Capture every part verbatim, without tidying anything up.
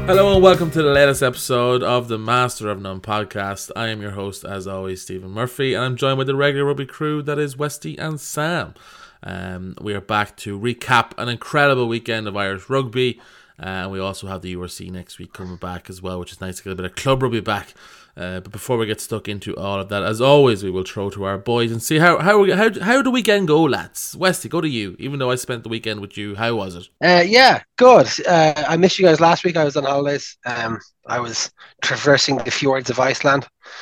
Hello and welcome to the latest episode of the Master of None podcast. I am your host, as always, Stephen Murphy, and I'm joined by the regular rugby crew that is Westy and Sam. Um, we are back to recap an incredible weekend of Irish rugby, and uh, we also have the U R C next week coming back as well, which is nice to get a bit of club rugby back. Uh, but before we get stuck into all of that, as always, we will throw to our boys and see how how how how the weekend go, lads. Westy, go to you. Even though I spent the weekend with you, how was it? Uh, yeah, good. Uh, I missed you guys last week. I was on holidays. Um, I was traversing the fjords of Iceland,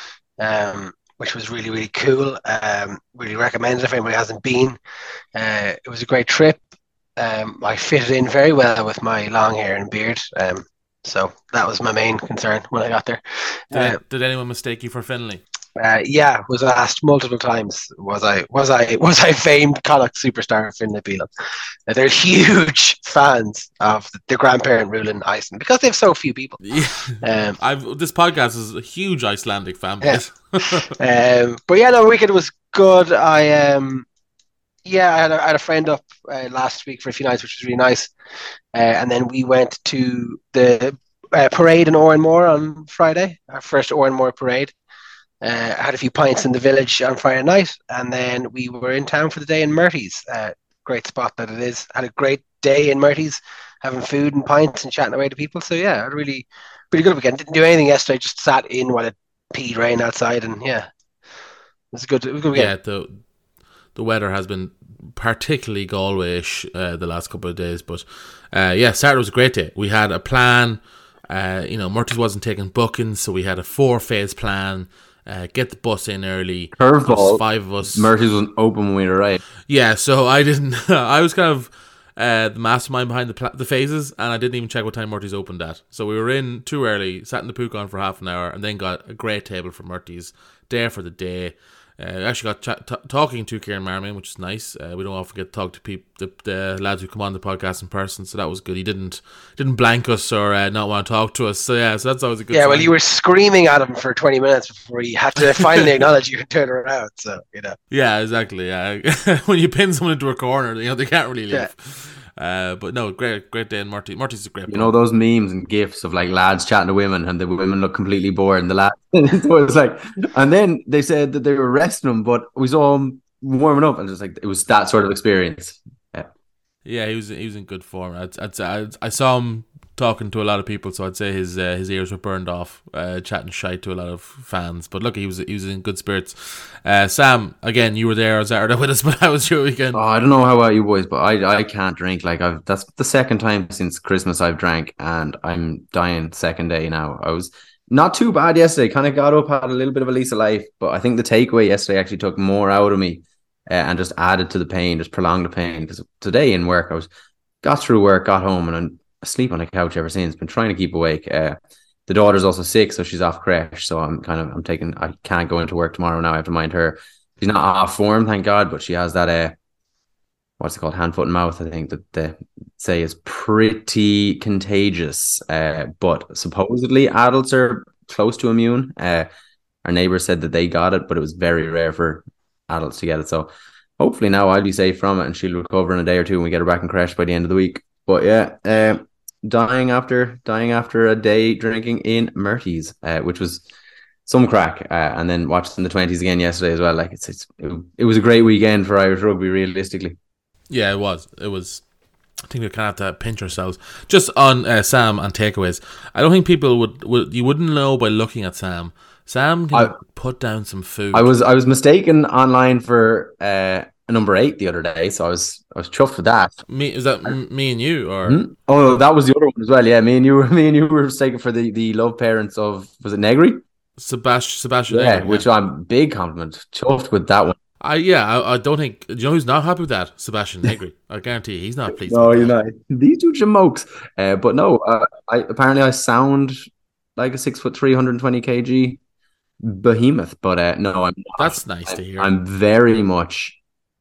um, which was really, really cool. Um, really recommend it if anybody hasn't been. Uh, it was a great trip. Um, I fitted in very well with my long hair and beard. Um, so that was my main concern when I got there. Did, Uh, did anyone mistake you for Finlay? Uh, yeah, was asked multiple times. Was I was I was I famed Connacht superstar Finlay Bealham? Uh, they're huge fans of the, the grandparent rule in Iceland because they have so few people. Yeah, Um, I've this podcast is a huge Icelandic fan base. Yeah. um, but yeah, no, the weekend was good. I um, yeah, I had a, I had a friend up uh, last week for a few nights, which was really nice. Uh, and then we went to the uh, parade in Oranmore on Friday, our first Oranmore parade. Uh, I had a few pints in the village on Friday night, and then we were in town for the day in Murty's. Uh, great spot that it is. Had a great day in Murty's, having food and pints and chatting away to people. So yeah, a really, really good weekend. Didn't do anything yesterday. Just sat in while it peed rain outside, and yeah, it was a good, it was a good weekend. Yeah, the the weather has been particularly Galway-ish uh, the last couple of days, but uh, yeah, Saturday was a great day. We had a plan. Uh, you know, Murty's wasn't taking bookings, so we had a four-phase plan. Uh, get the bus in early. Curveball. Five of us. Murty's was open when we arrived. Yeah, so I didn't. I was kind of uh, the mastermind behind the pla- the phases, and I didn't even check what time Murty's opened at. So we were in too early, sat in the Pucon for half an hour, and then got a great table for Murty's there for the day. Uh, actually got ch- t- talking to Kieran Marmion, which is nice. Uh, we don't often get to talk to people, the, the lads who come on the podcast in person, so that was good. He didn't didn't blank us or uh, not want to talk to us. So yeah, so that's always a good. Yeah, sign. well, you were screaming at him for twenty minutes before he had to finally acknowledge you and turn around. So you know. Yeah, exactly. Yeah, when you pin someone into a corner, you know they can't really leave. Yeah. Uh, but no, great, great day in Murty. Murty's a great. You know those memes and gifs of like lads chatting to women, and the women look completely bored, and the lads. So it was like, and then they said that they were arresting him, but we saw him warming up, and just like it was that sort of experience. Yeah, yeah, he was he was in good form. I'd, I'd, I'd, I saw him talking to a lot of people, so I'd say his uh, his ears were burned off, uh, chatting shite to a lot of fans. But look, he was he was in good spirits. Uh, Sam, again, you were there on Saturday with us, but how was your weekend? oh, I don't know how about you boys, but I I can't drink. Like I've that's the second time since Christmas I've drank, and I'm dying second day now. I was not too bad yesterday. Kind of got up, had a little bit of a lease of life, but I think the takeaway yesterday actually took more out of me uh, and just added to the pain, just prolonged the pain. Because today in work, I was got through work, got home, and I'm asleep on the couch ever since. Been trying to keep awake. Uh, the daughter's also sick, so she's off creche. So I'm kind of I'm taking. I can't go into work tomorrow now. I have to mind her. She's not off form, thank God, but she has that. Uh, what's it called? Hand, foot, and mouth. I think that they say is pretty contagious. Uh, but supposedly adults are close to immune. Uh, our neighbour said that they got it, but it was very rare for adults to get it. So hopefully now I'll be safe from it, and she'll recover in a day or two, and we get her back in creche by the end of the week. But yeah, uh, dying after dying after a day drinking in Murty's, uh, which was some crack, uh, and then watching the twenties again yesterday as well. Like it's, it's it, it was a great weekend for Irish rugby, realistically. Yeah, it was. It was. I think we kind of have to pinch ourselves just on uh, Sam and takeaways. I don't think people would, would you wouldn't know by looking at Sam. Sam can I, put down some food. I was I was mistaken online for uh, a number eight the other day, so I was I was chuffed with that. Me is that m- me and you or mm-hmm. Oh no, that was the other one as well. Yeah, me and you were me and you were mistaken for the, the love parents of, was it Negri? Sebastian Sebastian yeah, Negri, which yeah. I'm big compliment. Chuffed with that one. I yeah, I, I don't think. Do you know who's not happy with that? Sebastian Negri. I guarantee you, he's not pleased. No, you're not. These two jamokes. Uh, but no, uh, I apparently I sound like a six foot three, one hundred twenty kilograms behemoth. But uh, no, I'm not. That's nice I, to hear. I'm very much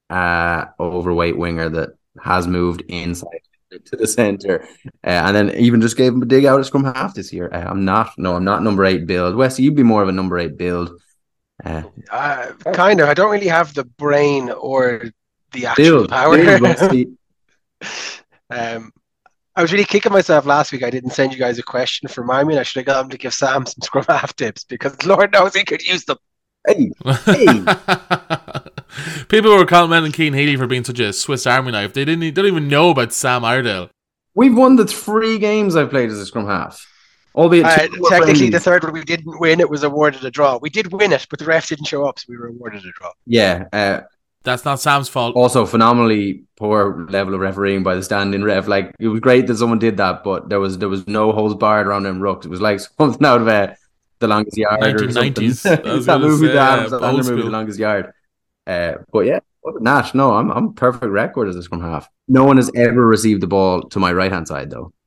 uh overweight winger that has moved inside to the center, uh, and then even just gave him a dig out at scrum half this year. Uh, I'm not. No, I'm not number eight build. Wes, you'd be more of a number eight build. Uh, uh, kind of. I don't really have the brain or the actual build, power. build, um, I was really kicking myself last week. I didn't send you guys a question for my mean. I should have got him to give Sam some scrum half tips because Lord knows he could use them. Hey, hey. People were complimenting Cian Healy for being such a Swiss Army knife. They didn't. They don't even know about Sam Iredale. We've won the three games I've played as a scrum half. Albeit uh, technically, the third one we didn't win. It was awarded a draw. We did win it, but the ref didn't show up, so we were awarded a draw. Yeah. Uh, That's not Sam's fault. Also, phenomenally poor level of refereeing by the stand-in ref. Like, it was great that someone did that, but there was there was no holds barred around them rucks. It was like something out of uh, The Longest Yard nineteen nineties. or something. that movie, say, the uh, Adam Sandler movie, The Longest Yard. Uh, but yeah, other than that, no, I'm I'm perfect record as a scrum half. No one has ever received the ball to my right hand side though.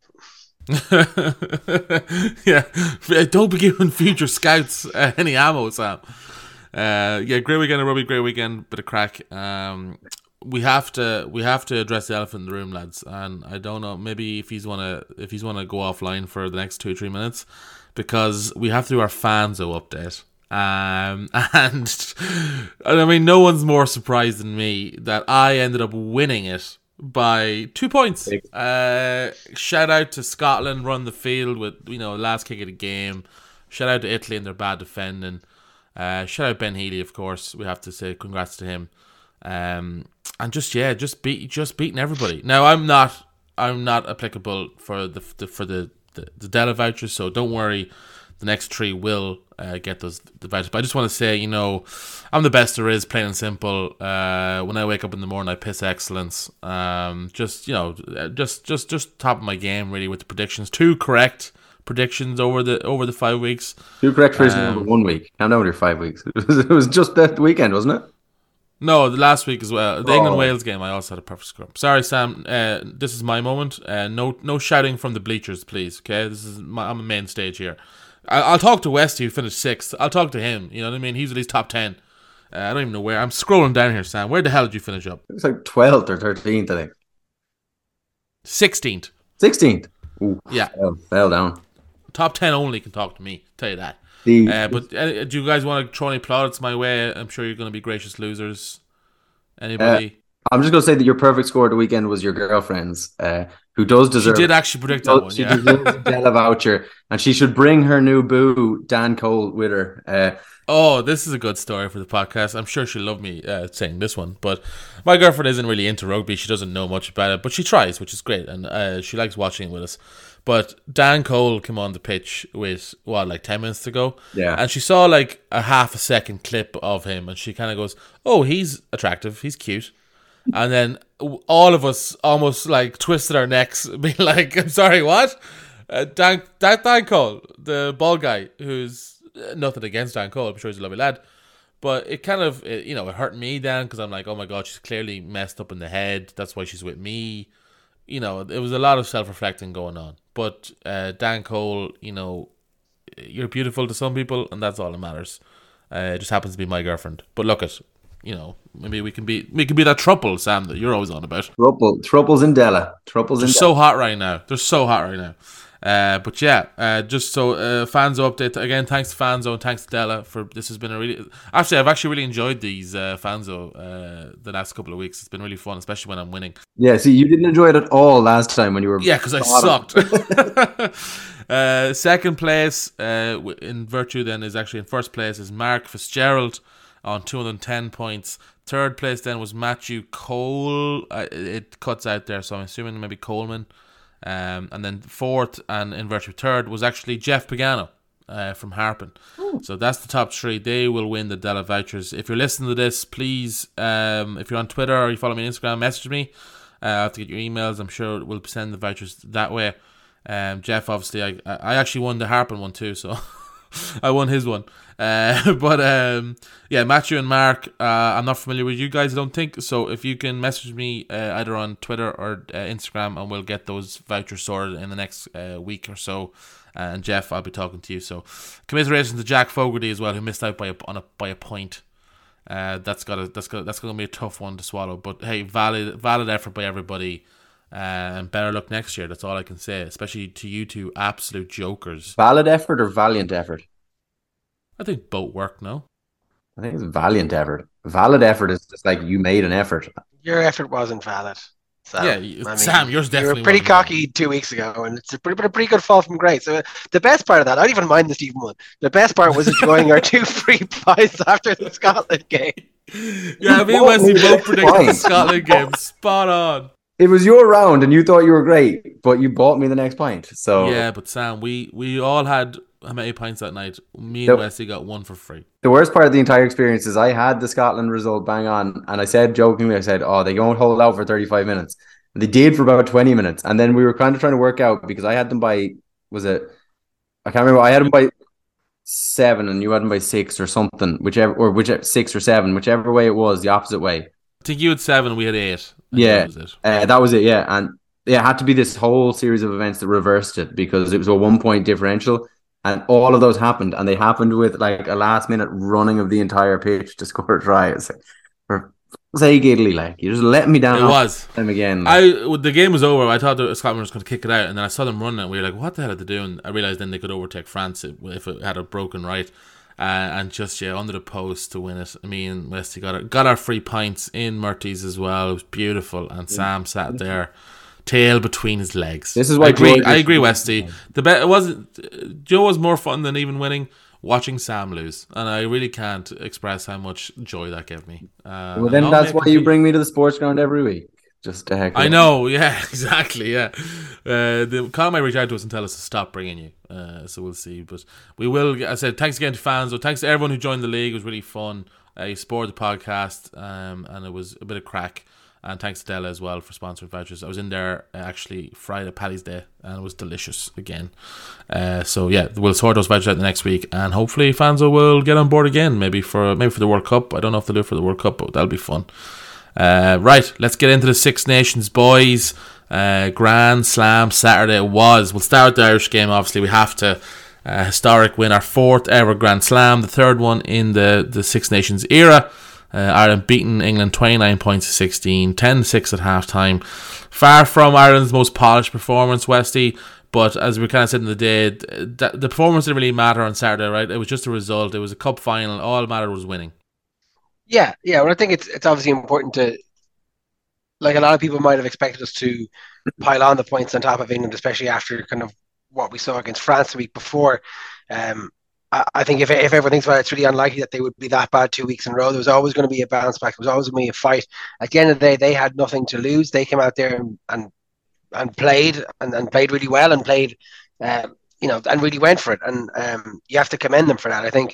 Yeah, don't be giving future scouts uh, any ammo, Sam. Uh, yeah, great weekend, rugby, great weekend, bit of crack. Um, we have to we have to address the elephant in the room, lads. And I don't know, maybe if he's wanna if he's wanna go offline for the next two three minutes, because we have to do our Fanzo update. Um, and, and I mean, no one's more surprised than me that I ended up winning it by two points. Uh, shout out to Scotland, run the field with, you know, last kick of the game. Shout out to Italy and their bad defending. Uh, shout out Ben Healy, of course. We have to say congrats to him. Um, and just yeah, just beat just beating everybody. Now I'm not I'm not applicable for the, the for the, the the Della vouchers, so don't worry. The next three will uh, get those the vouchers. But I just want to say, you know, I'm the best there is, plain and simple. Uh, when I wake up in the morning, I piss excellence. Um, just you know, just just just top of my game really with the predictions. Two correct predictions over the over the five weeks. Two correct predictions um, over one week. Count down your five weeks. It was, it was just that weekend, wasn't it? No, the last week as well. The oh. England Wales game, I also had a perfect scrum. Sorry, Sam. Uh, this is my moment. Uh, no, no shouting from the bleachers, please. Okay, this is my, I'm a main stage here. I, I'll talk to Westy, who finished sixth. I'll talk to him. You know what I mean? He's at least top ten. Uh, I don't even know where. I'm scrolling down here, Sam. Where the hell did you finish up? It was like twelfth or thirteenth, I think. Sixteenth. Sixteenth. Ooh, yeah, fell, fell down. Top ten only can talk to me. Tell you that. The, uh, but uh, do you guys want to throw any plaudits my way? I'm sure you're going to be gracious losers. Anybody? Uh, I'm just going to say that your perfect score of the weekend was your girlfriend's, uh, who does deserve. She did actually predict that one. She yeah. deserves a Della voucher, and she should bring her new boo, Dan Cole, with her. Uh, oh, this is a good story for the podcast. I'm sure she'll love me uh, saying this one. But my girlfriend isn't really into rugby. She doesn't know much about it, but she tries, which is great, and uh, she likes watching it with us. But Dan Cole came on the pitch with, what, like ten minutes to go? Yeah. And she saw like a half a second clip of him, and she kind of goes, oh, he's attractive. He's cute. And then all of us almost like twisted our necks, being like, I'm sorry, what? Uh, Dan, Dan, Dan Cole, the bald guy, who's nothing against Dan Cole. I'm sure he's a lovely lad. But it kind of, it, you know, it hurt me, Dan, because I'm like, oh my God, she's clearly messed up in the head. That's why she's with me. You know, there was a lot of self-reflecting going on. But uh, Dan Cole, you know, you're beautiful to some people, and that's all that matters. Uh, it just happens to be my girlfriend. But look at, you know, maybe we can be we can be that trouble, Sam, that you're always on about. Trouble, troubles in Della. Troubles They're in so Della. hot right now. They're so hot right now. Uh, but yeah, uh, just so uh, Fanzo update again. Thanks to Fanzo and thanks to Della for this. Has been a really actually I've actually really enjoyed these uh, Fanzo uh, the last couple of weeks. It's been really fun, especially when I'm winning. Yeah, see, you didn't enjoy it at all last time when you were. Yeah, because I sucked. uh, second place uh, in virtue then is actually in first place is Mark Fitzgerald on two hundred ten points. Third place then was Matthew Cole. Uh, it cuts out there, so I'm assuming maybe Coleman. Um, and then fourth and in virtue third was actually Jeff Pagano uh, from Harpen. Ooh. So that's the top three. They will win the Della vouchers. If you're listening to this, please, um, if you're on Twitter or you follow me on Instagram, message me. Uh, I have to get your emails. I'm sure we'll send the vouchers that way. Um, Jeff, obviously, I I actually won the Harpen one too, so I won his one. Uh, but um, yeah, Matthew and Mark, uh, I'm not familiar with you guys, I don't think. So if you can message me uh, either on Twitter or uh, Instagram, and we'll get those vouchers sorted in the next uh, week or so. Uh, and Jeff, I'll be talking to you. So commiserations to Jack Fogarty as well, who missed out by a on a by a point. Uh, that's got a, that's got that's going to be a tough one to swallow. But hey, valid valid effort by everybody. Uh, and better luck next year. That's all I can say, especially to you two absolute jokers. Valid effort or valiant effort? I think both work, no? I think it's valiant effort. Valid effort is just like you made an effort. Your effort wasn't valid. Sam. Yeah, I mean, Sam, yours definitely you were pretty wasn't cocky two weeks ago, and it's a pretty, a pretty good fall from grace. So the best part of that, I don't even mind the Stephen one. The best part was enjoying our two free pies after the Scotland game. Yeah, me and Wesley both predicted the Scotland game. Spot on. It was your round, and you thought you were great, but you bought me the next pint. So yeah, but Sam, we we all had how many pints that night? Me and the, Wesley got one for free. The worst part of the entire experience is I had the Scotland result bang on, and I said jokingly, I said, "Oh, they won't hold out for thirty-five minutes." And they did for about twenty minutes, and then we were kind of trying to work out because I had them by was it? I can't remember. I had them by seven, and you had them by six or something, whichever or whichever six or seven, whichever way it was, the opposite way. I think you had seven, we had eight. Yeah, that was it. Uh, that was it. Yeah, and yeah, it had to be this whole series of events that reversed it because it was a one point differential. And all of those happened, and they happened with like a last minute running of the entire pitch to score a try. It's like, for say giddly, like you're just letting me down. It was them again. I the game was over. I thought that Scotland was going to kick it out, and then I saw them running. And we were like, "What the hell are they doing?" I realized then they could overtake France if it had a broken right, uh, and just yeah under the post to win it. I mean, Westy got it, got our free pints in Murty's as well. It was beautiful, and Sam sat there. Tail between his legs. This is why I agree. I agree, Westy. The bet it wasn't. Joe was more fun than even winning. Watching Sam lose, and I really can't express how much joy that gave me. Uh, well, then that's why you bring me to the sports ground every week. Just to heck. I know. Yeah, exactly. Yeah. Uh, the Colin might reach out to us and tell us to stop bringing you. Uh, so we'll see. But we will. I said thanks again to fans. So thanks to everyone who joined the league. It was really fun. Uh, you supported the podcast, um, and it was a bit of crack. And thanks to Della as well for sponsoring vouchers. I was in there uh, actually Friday, Paddy's Day, and it was delicious again. Uh, so yeah, we'll sort those vouchers out the next week, and hopefully fans will get on board again. Maybe for maybe for the World Cup. I don't know if they'll do it for the World Cup, but that'll be fun. Uh, right, let's get into the Six Nations, boys. Uh, Grand Slam Saturday it was. We'll start the Irish game. Obviously, we have to. Uh, historic win, our fourth ever Grand Slam, the third one in the the Six Nations era. Uh, Ireland beating England twenty-nine points to sixteen, ten six at half time. Far from Ireland's most polished performance, Westy, but as we kind of said in the day, the, the performance didn't really matter on Saturday, right? It was just a result. It was a cup final. All that mattered was winning. Yeah, yeah. Well, I think it's it's obviously important to, like a lot of people might have expected us to pile on the points on top of England, especially after kind of what we saw against France the week before. Um, I think if if everyone thinks about it, it's really unlikely that they would be that bad two weeks in a row. There was always going to be a bounce back. There was always going to be a fight. At the end of the day, they had nothing to lose. They came out there and and, and played and, and played really well and played, um, you know, and really went for it. And um, you have to commend them for that. I think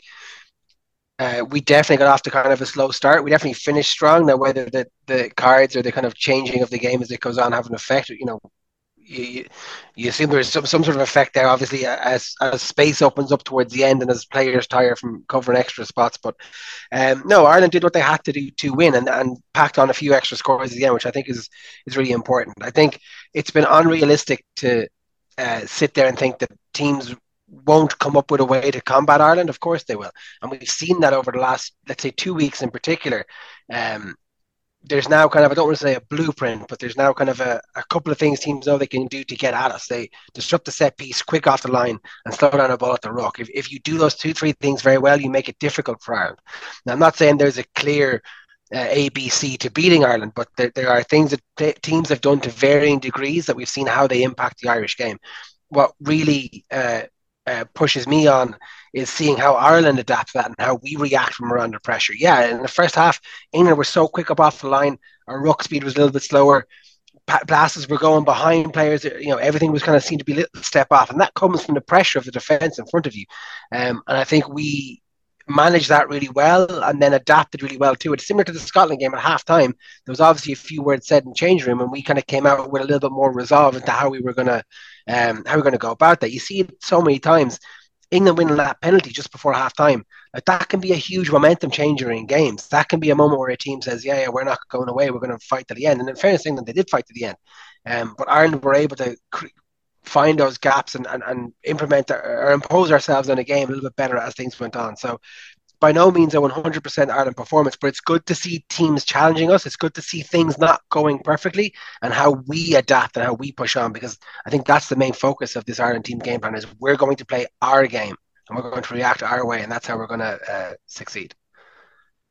uh, we definitely got off to kind of a slow start. We definitely finished strong. Now, whether the, the cards or the kind of changing of the game as it goes on have an effect, you know, You, you assume there's some, some sort of effect there, obviously, as as space opens up towards the end and as players tire from covering extra spots. But um, no, Ireland did what they had to do to win and, and packed on a few extra scores at the end, which I think is is really important. I think it's been unrealistic to uh, sit there and think that teams won't come up with a way to combat Ireland. Of course they will. And we've seen that over the last, let's say, two weeks in particular. Um, There's now kind of, I don't want to say a blueprint, but there's now kind of a, a couple of things teams know they can do to get at us. They disrupt the set piece, quick off the line, and slow down a ball at the ruck. If if you do those two, three things very well, you make it difficult for Ireland. Now, I'm not saying there's a clear uh, A B C to beating Ireland, but there, there are things that t- teams have done to varying degrees that we've seen how they impact the Irish game. What really uh, uh, pushes me on is seeing how Ireland adapts that and how we react when we're under pressure. Yeah, in the first half, England were so quick up off the line. Our ruck speed was a little bit slower. Passes were going behind players. You know, everything was kind of seemed to be a little step off. And that comes from the pressure of the defence in front of you. Um, and I think we managed that really well and then adapted really well to it. Similar to the Scotland game at halftime, there was obviously a few words said in the change room and we kind of came out with a little bit more resolve into how we were going to um, how we we're going to go about that. You see it so many times. England winning that penalty just before halftime, like that can be a huge momentum changer in games. That can be a moment where a team says, yeah, yeah, we're not going away. We're going to fight to the end. And in fairness, England, they did fight to the end. Um, but Ireland were able to cr- find those gaps and, and, and implement or impose ourselves on a game a little bit better as things went on. So by no means a one hundred percent Ireland performance, but it's good to see teams challenging us. It's good to see things not going perfectly and how we adapt and how we push on, because I think that's the main focus of this Ireland team game plan is we're going to play our game and we're going to react our way, and that's how we're going to uh, succeed.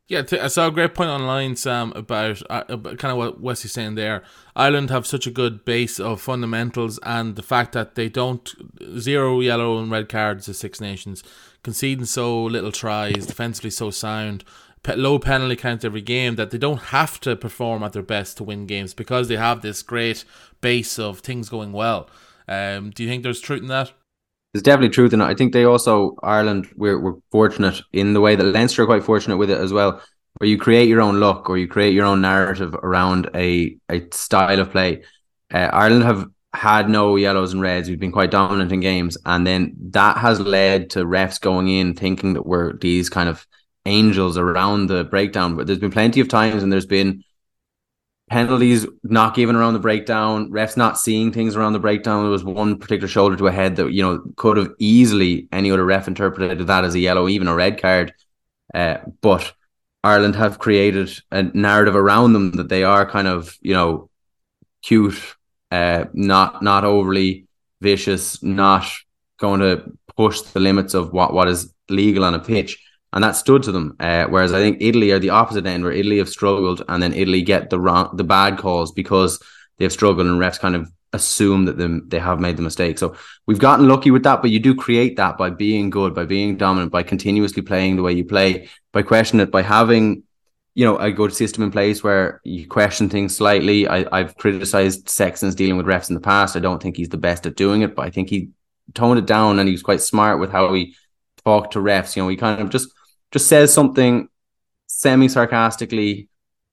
Yeah, t- I saw a great point online, Sam, about, uh, about kind of what Wesley's saying there. Ireland have such a good base of fundamentals, and the fact that they don't zero yellow and red cards as Six Nations, conceding so little tries, defensively so sound, pe- low penalty count every game, that they don't have to perform at their best to win games because they have this great base of things going well. Um, do you think there's truth in that? There's definitely truth in it. I think they also, Ireland, we're, we're fortunate in the way that Leinster are quite fortunate with it as well, where you create your own luck or you create your own narrative around a, a style of play. Uh, Ireland have had no yellows and reds. We've been quite dominant in games. And then that has led to refs going in thinking that we're these kind of angels around the breakdown. But there's been plenty of times and there's been penalties not given around the breakdown, refs not seeing things around the breakdown. There was one particular shoulder to a head that, you know, could have easily, any other ref interpreted that as a yellow, even a red card. Uh, but Ireland have created a narrative around them that they are kind of, you know, cute, uh, not not overly vicious, not going to push the limits of what, what is legal on a pitch. And that stood to them. Uh, whereas I think Italy are the opposite end, where Italy have struggled, and then Italy get the wrong, the bad calls because they've struggled, and refs kind of assume that them they have made the mistake. So we've gotten lucky with that, but you do create that by being good, by being dominant, by continuously playing the way you play, by questioning it, by having, you know, a good system in place where you question things slightly. I, I've criticized Sexton's dealing with refs in the past. I don't think he's the best at doing it, but I think he toned it down and he was quite smart with how he talked to refs. You know, he kind of just just says something semi-sarcastically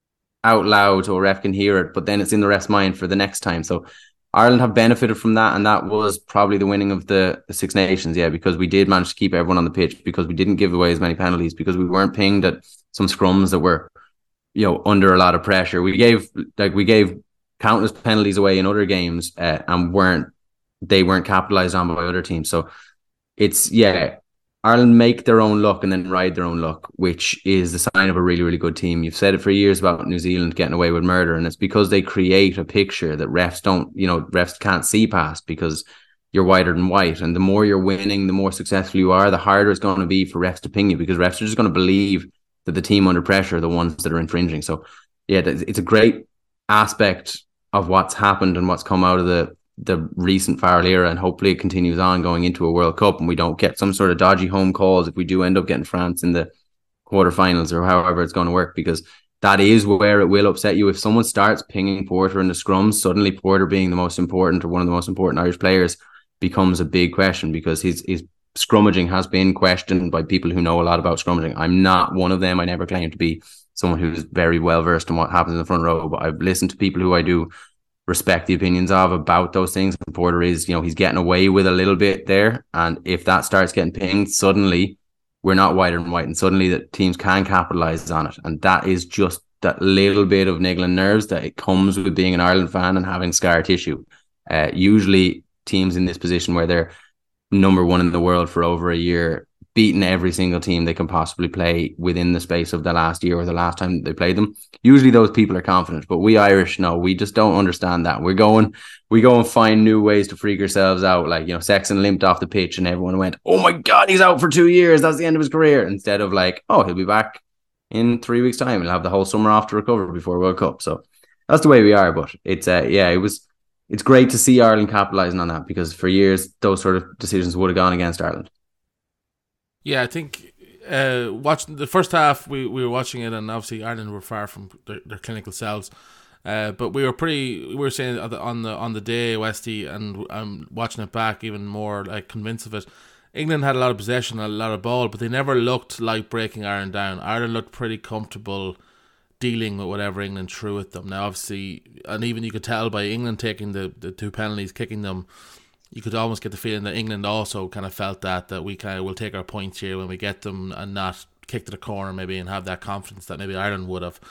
out loud so a ref can hear it, but then it's in the ref's mind for the next time. So Ireland have benefited from that, and that was probably the winning of the, the Six Nations, yeah, because we did manage to keep everyone on the pitch, because we didn't give away as many penalties, because we weren't pinged at some scrums that were, you know, under a lot of pressure. We gave like we gave countless penalties away in other games, uh, and weren't they weren't capitalized on by other teams. So it's, yeah, Ireland make their own luck and then ride their own luck, which is the sign of a really, really good team. You've said it for years about New Zealand getting away with murder, and it's because they create a picture that refs don't, you know, refs can't see past, because you're whiter than white. And the more you're winning, the more successful you are, the harder it's going to be for refs to ping you, because refs are just going to believe that the team under pressure are the ones that are infringing. So, yeah, it's a great aspect of what's happened and what's come out of the the recent Farrell era, and hopefully it continues on going into a World Cup and we don't get some sort of dodgy home calls if we do end up getting France in the quarterfinals or however it's going to work, because that is where it will upset you. If someone starts pinging Porter in the scrums, suddenly Porter being the most important or one of the most important Irish players becomes a big question, because his his scrummaging has been questioned by people who know a lot about scrummaging. I'm not one of them. I never claim to be someone who's very well versed in what happens in the front row, but I've listened to people who I do respect the opinions of about those things. And Porter is, you know, he's getting away with a little bit there, and if that starts getting pinged, suddenly we're not whiter than white, and suddenly the teams can capitalize on it. And that is just that little bit of niggling nerves that it comes with being an Ireland fan and having scar tissue. Uh, usually teams in this position where they're number one in the world for over a year, beating every single team they can possibly play within the space of the last year or the last time they played them, usually those people are confident. But we Irish, no, we just don't understand that. We're going, we go and find new ways to freak ourselves out. Like, you know, Sexton limped off the pitch and everyone went, oh my God, he's out for two years. That's the end of his career. Instead of like, oh, he'll be back in three weeks' time. He'll have the whole summer off to recover before World Cup. So that's the way we are. But it's, uh, yeah, it was, it's great to see Ireland capitalising on that, because for years, those sort of decisions would have gone against Ireland. Yeah, I think uh, watching the first half, we, we were watching it, and obviously Ireland were far from their, their clinical selves. Uh, but we were pretty. We were saying on the on the, on the day, Westy, and I'm watching it back even more like convinced of it. England had a lot of possession, a lot of ball, but they never looked like breaking Ireland down. Ireland looked pretty comfortable dealing with whatever England threw at them. Now, obviously, and even you could tell by England taking the, the two penalties, kicking them, you could almost get the feeling that England also kind of felt that, that we kind of will take our points here when we get them and not kick to the corner maybe, and have that confidence that maybe Ireland would have.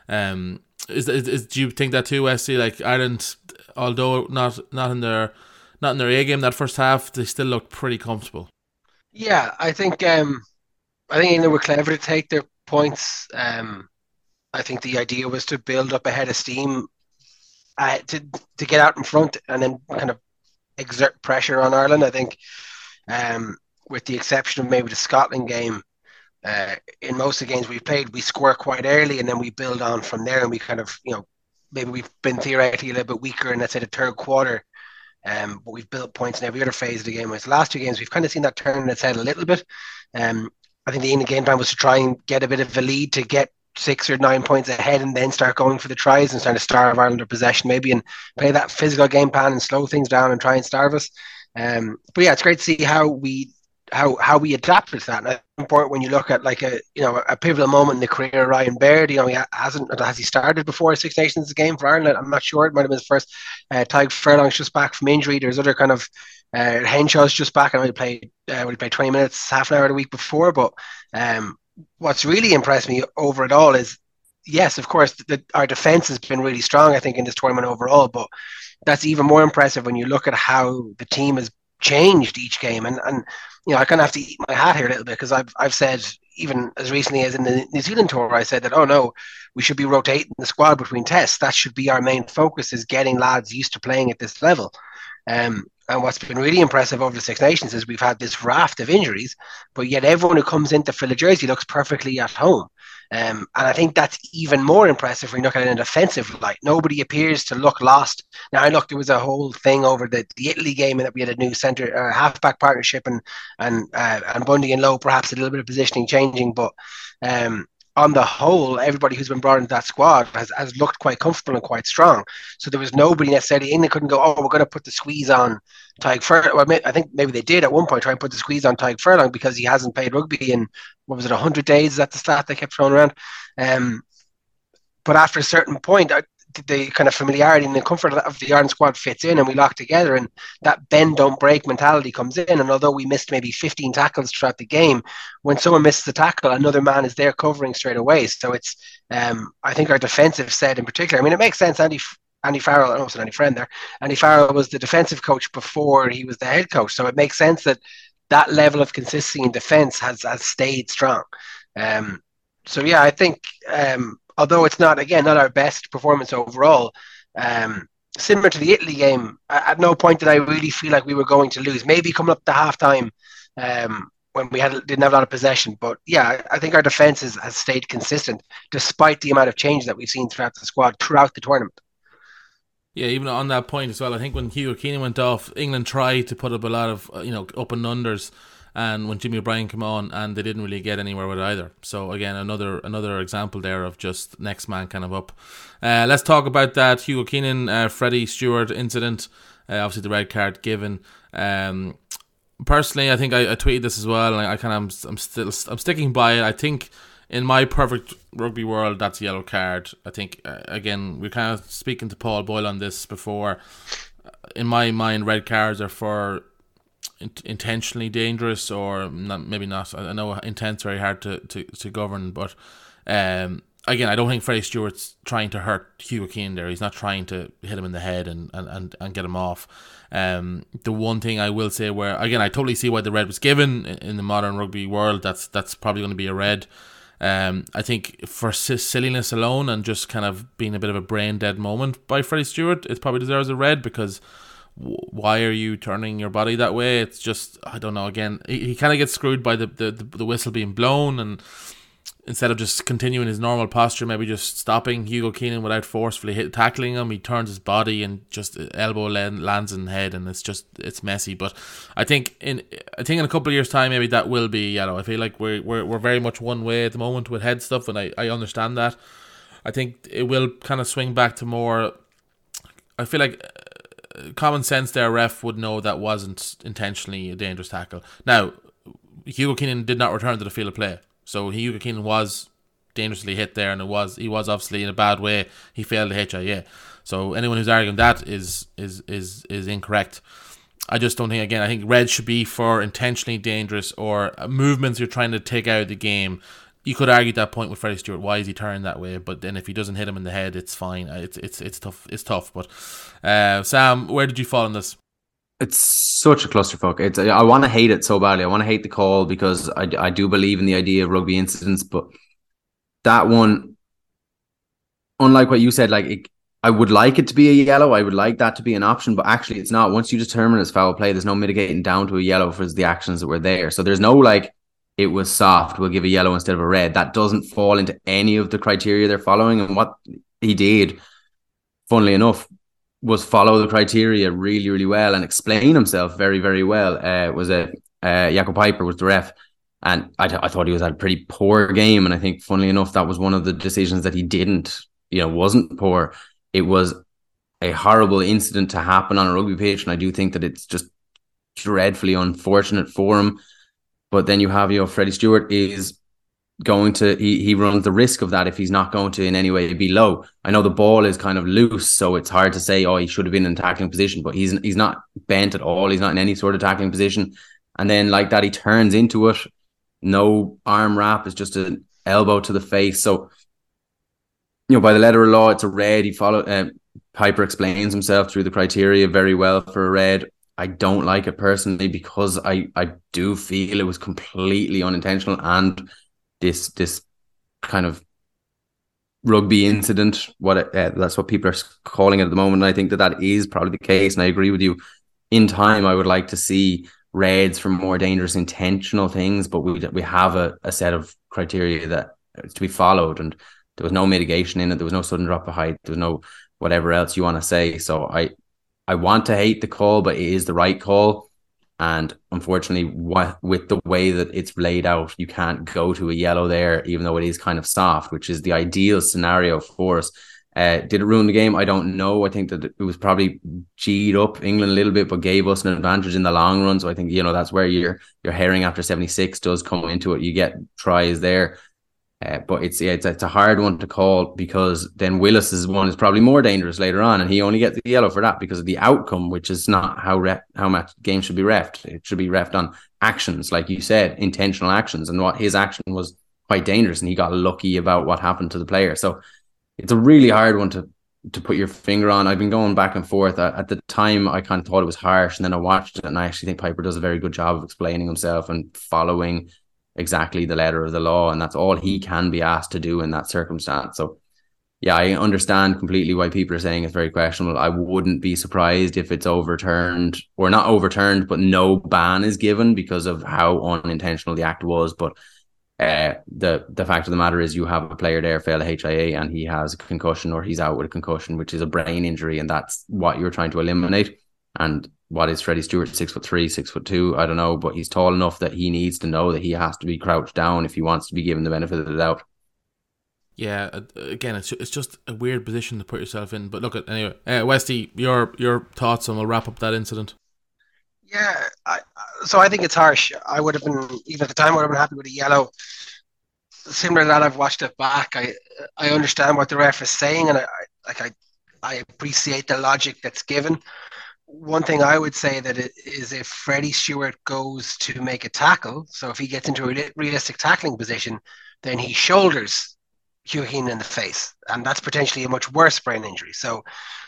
Um, is, is, is do you think that too, Wesley? Like Ireland, although not not in their not in their A game that first half, they still looked pretty comfortable. Yeah, I think um, I think England were clever to take their points. Um, I think the idea was to build up a head of steam, uh, to to get out in front and then kind of exert pressure on Ireland. I think, um, with the exception of maybe the Scotland game, uh, in most of the games we've played, we score quite early and then we build on from there, and we kind of, you know, maybe we've been theoretically a little bit weaker in, let's say, the third quarter, um, but we've built points in every other phase of the game. Whereas the last two games, we've kind of seen that turn its head a little bit. Um, I think the England game plan was to try and get a bit of a lead to get six or nine points ahead and then start going for the tries and start to starve Ireland or possession maybe, and play that physical game plan and slow things down and try and starve us. Um, but yeah, it's great to see how we how how we adapted to that. And it's important when you look at like a you know a pivotal moment in the career of Ryan Baird. You know, he hasn't has he started before a Six Nations game for Ireland? I'm not sure. It might have been his first. Uh, Tadhg Furlong's just back from injury. There's other kind of uh, Henshaw's just back. I know he played uh, he played twenty minutes, half an hour the week before. But um, what's really impressed me over it all is, yes, of course, the, our defense has been really strong, I think, in this tournament overall. But that's even more impressive when you look at how the team has changed each game. And, and you know, I kind of have to eat my hat here a little bit, because I've I've said, even as recently as in the New Zealand tour, I said that, oh no, we should be rotating the squad between tests. That should be our main focus, is getting lads used to playing at this level. Um, and what's been really impressive over the Six Nations is we've had this raft of injuries, but yet everyone who comes in to fill a jersey looks perfectly at home. Um, and I think that's even more impressive when you look at it in a defensive light. Nobody appears to look lost. Now, I look, there was a whole thing over the, the Italy game, and that we had a new centre uh, halfback partnership, and and uh, and Bundy and Lowe, perhaps a little bit of positioning changing, but um, on the whole, everybody who's been brought into that squad has, has looked quite comfortable and quite strong. So there was nobody necessarily in that couldn't go, oh, we're going to put the squeeze on Tadhg Furlong. Well, I think maybe they did at one point try and put the squeeze on Tadhg Furlong because he hasn't played rugby in, what was it, one hundred days? Is that the stat they kept throwing around? Um, but after a certain point, I, the kind of familiarity and the comfort of the Ireland squad fits in, and we lock together, and that bend don't break mentality comes in. And although we missed maybe fifteen tackles throughout the game, when someone misses a tackle, another man is there covering straight away. So it's um, I think our defensive set in particular, I mean, it makes sense. Andy Andy Farrell, I don't know, Andy Friend there. Andy Farrell was the defensive coach before he was the head coach, so it makes sense that that level of consistency in defense has has stayed strong. Um, so yeah, I think um, although it's not, again, not our best performance overall, um, similar to the Italy game, at no point did I really feel like we were going to lose. Maybe coming up to halftime um, when we had didn't have a lot of possession, but yeah, I think our defense has, has stayed consistent despite the amount of change that we've seen throughout the squad throughout the tournament. Yeah, even on that point as well, I think when Hugo Keenan went off, England tried to put up a lot of, you know, up and unders, and when Jimmy O'Brien came on, and they didn't really get anywhere with either. So again, another another example there of just next man kind of up. Uh, let's talk about that Hugo Keenan, uh, Freddie Stewart incident. Uh, obviously, the red card given. Um, personally, I think I, I tweeted this as well, and I, I kind of I'm, I'm still I'm sticking by it. I think in my perfect rugby world, that's a yellow card. I think uh, again, we're kind of speaking to Paul Boyle on this before. In my mind, red cards are for intentionally dangerous, or not, maybe not. I know intent's very hard to, to, to govern, but um, again, I don't think Freddie Stewart's trying to hurt Hugo Keenan there. He's not trying to hit him in the head and, and, and, and get him off. Um, the one thing I will say, where again, I totally see why the red was given in the modern rugby world, that's that's probably going to be a red. Um, I think for silliness alone and just kind of being a bit of a brain dead moment by Freddie Stewart, it probably deserves a red, because why are you turning your body that way? It's just, I don't know, again, he, he kind of gets screwed by the, the, the whistle being blown, and instead of just continuing his normal posture, maybe just stopping Hugo Keenan without forcefully hit, tackling him, he turns his body and just elbow lands in the head, and it's just, it's messy. But I think in I think in a couple of years' time, maybe that will be, you know, I feel like we're, we're, we're very much one way at the moment with head stuff, and I, I understand that. I think it will kind of swing back to more, I feel like common sense there, ref would know that wasn't intentionally a dangerous tackle. Now, Hugo Keenan did not return to the field of play, so Hugo Keenan was dangerously hit there, and it was he was obviously in a bad way. He failed the H I A. So anyone who's arguing that is is is is incorrect. I just don't think, again, I think red should be for intentionally dangerous or movements you're trying to take out of the game. You could argue that point with Freddie Stewart. Why is he turning that way? But then if he doesn't hit him in the head, it's fine. It's it's it's tough. It's tough. But uh, Sam, where did you fall on this? It's such a clusterfuck. It's I want to hate it so badly. I want to hate the call, because I, I do believe in the idea of rugby incidents. But that one, unlike what you said, like it, I would like it to be a yellow. I would like that to be an option, but actually it's not. Once you determine it's foul play, there's no mitigating down to a yellow for the actions that were there. So there's no like, it was soft, we'll give a yellow instead of a red. That doesn't fall into any of the criteria they're following. And what he did, funnily enough, was follow the criteria really, really well and explain himself very, very well. Uh, was a uh, Jakob Piper was the ref, and I, th- I thought he was at a pretty poor game. And I think, funnily enough, that was one of the decisions that he didn't, you know, wasn't poor. It was a horrible incident to happen on a rugby pitch, and I do think that it's just dreadfully unfortunate for him. But then you have, you know, Freddie Stewart is going to, he, he runs the risk of that if he's not going to in any way be low. I know the ball is kind of loose, so it's hard to say, oh, he should have been in tackling position, but he's he's not bent at all. He's not in any sort of tackling position. And then like that, he turns into it. No arm wrap, it's just an elbow to the face. So, you know, by the letter of law, it's a red. He followed, uh, Piper explains himself through the criteria very well for a red. I don't like it personally because I, I do feel it was completely unintentional, and this this kind of rugby incident, what it, uh, that's what people are calling it at the moment. And I think that that is probably the case, and I agree with you. In time, I would like to see reds for more dangerous intentional things, but we we have a, a set of criteria that is to be followed, and there was no mitigation in it. There was no sudden drop of height. There was no whatever else you want to say. So I I want to hate the call, but it is the right call. And unfortunately, what, with the way that it's laid out, you can't go to a yellow there, even though it is kind of soft, which is the ideal scenario for us. Uh, did it ruin the game? I don't know. I think that it was probably G'd up England a little bit, but gave us an advantage in the long run. So I think, you know, that's where your your herring after seventy-six does come into it. You get tries there. Uh, but it's, yeah, it's it's a hard one to call, because then Willis's one is probably more dangerous later on, and he only gets the yellow for that because of the outcome, which is not how ref, how much game should be refed. It should be refed on actions, like you said, intentional actions, and what his action was quite dangerous, and he got lucky about what happened to the player. So it's a really hard one to to put your finger on. I've been going back and forth. At, at the time, I kind of thought it was harsh, and then I watched it, and I actually think Piper does a very good job of explaining himself and following exactly the letter of the law, and that's all he can be asked to do in that circumstance. So yeah, I understand completely why people are saying it's very questionable. I wouldn't be surprised if it's overturned, or not overturned, but no ban is given because of how unintentional the act was. But uh, the the fact of the matter is, you have a player there fail a H I A and he has a concussion, or he's out with a concussion, which is a brain injury, and that's what you're trying to eliminate. And what is Freddie Stewart? Six foot three, six foot two? I don't know, but he's tall enough that he needs to know that he has to be crouched down if he wants to be given the benefit of the doubt. Yeah, again, it's it's just a weird position to put yourself in. But look at anyway, uh, Westy, your your thoughts, and we'll wrap up that incident. Yeah, I, so I think it's harsh. I would have been, even at the time, I would have been happy with a yellow. Similar to that, I've watched it back. I I understand what the ref is saying, and I, I like I I appreciate the logic that's given. One thing I would say that it is, if Freddie Stewart goes to make a tackle, so if he gets into a realistic tackling position, then he shoulders Hugh Heenan in the face, and that's potentially a much worse brain injury. So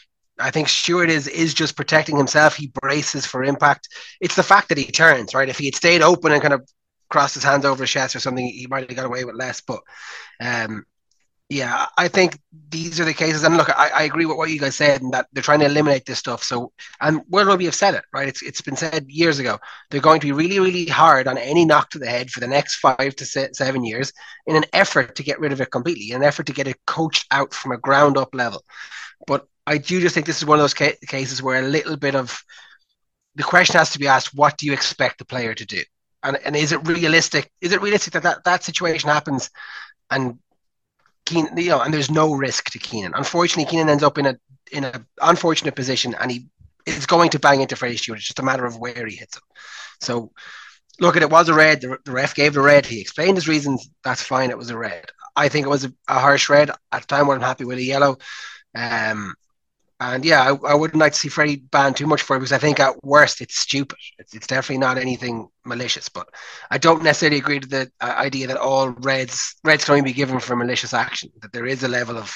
I think Stewart is is just protecting himself. He braces for impact. It's the fact that he turns, right? If he had stayed open and kind of crossed his hands over his chest or something, he might have got away with less. But um, yeah, I think these are the cases. And look, I, I agree with what you guys said, and that they're trying to eliminate this stuff. So, and World Rugby have said it, right? It's it's been said years ago. They're going to be really, really hard on any knock to the head for the next five to seven years in an effort to get rid of it completely, in an effort to get it coached out from a ground up level. But I do just think this is one of those ca- cases where a little bit of the question has to be asked: what do you expect the player to do? And and is it realistic? Is it realistic that that, that situation happens and Keenan, you know, and there's no risk to Keenan? Unfortunately, Keenan ends up in a in a unfortunate position, and he is going to bang into Freddie Stewart. It's just a matter of where he hits him. So, look, it was a red. The, the ref gave the red. He explained his reasons. That's fine. It was a red. I think it was a, a harsh red. At the time, I wasn't happy with a yellow. Um, and yeah, I, I wouldn't like to see Freddie banned too much for it, because I think at worst it's stupid. It's, it's definitely not anything malicious. But I don't necessarily agree to the uh, idea that all reds reds can only be given for malicious action. That there is a level of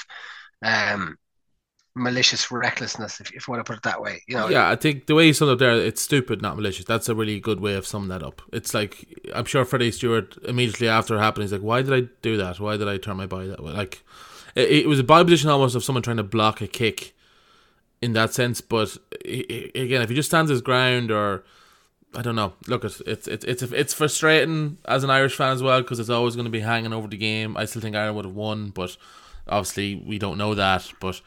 um, malicious recklessness, if, if you want to put it that way. You know. Yeah, I think the way you summed up there, it's stupid, not malicious. That's a really good way of summing that up. It's like, I'm sure Freddie Stewart immediately after it happened, he's like, why did I do that? Why did I turn my body that way? Like, it, it was a body position almost of someone trying to block a kick in that sense. But again, if he just stands his ground, or I don't know. Look, it's it's it's it's, it's frustrating as an Irish fan as well, because it's always going to be hanging over the game. I still think Ireland would have won, but obviously we don't know that. But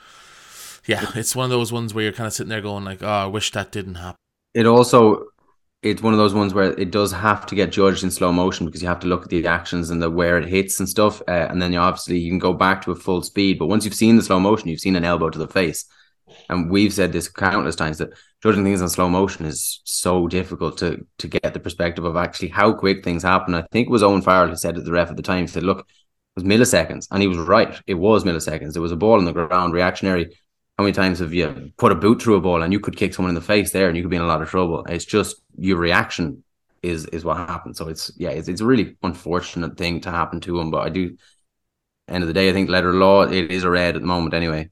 yeah, it's one of those ones where you're kind of sitting there going like, oh, I wish that didn't happen. It also, it's one of those ones where it does have to get judged in slow motion, because you have to look at the actions and the where it hits and stuff, uh, and then you obviously you can go back to a full speed. But once you've seen the slow motion, you've seen an elbow to the face. And we've said this countless times, that judging things in slow motion is so difficult to to get the perspective of actually how quick things happen. I think it was Owen Farrell who said it, the ref at the time, said, look, it was milliseconds. And he was right. It was milliseconds. There was a ball on the ground, reactionary. How many times have you put a boot through a ball and you could kick someone in the face there and you could be in a lot of trouble? It's just your reaction is is what happened. So it's, yeah, it's, it's a really unfortunate thing to happen to him. But I do, end of the day, I think letter of law, it is a red at the moment anyway.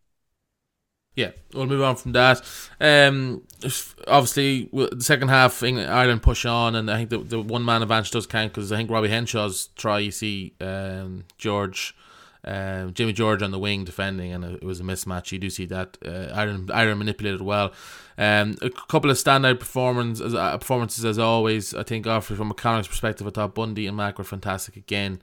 Yeah, we'll move on from that. Um, obviously, the second half, England, Ireland push on, and I think the, the one man advantage does count, because I think Robbie Henshaw's try, you see um, George, um, Jimmy George on the wing defending, and it was a mismatch. You do see that uh, Ireland Ireland manipulated well. Um, a couple of standout performances, uh, performances as always. I think, after from a Connacht's perspective, I thought Bundy and Mack were fantastic again.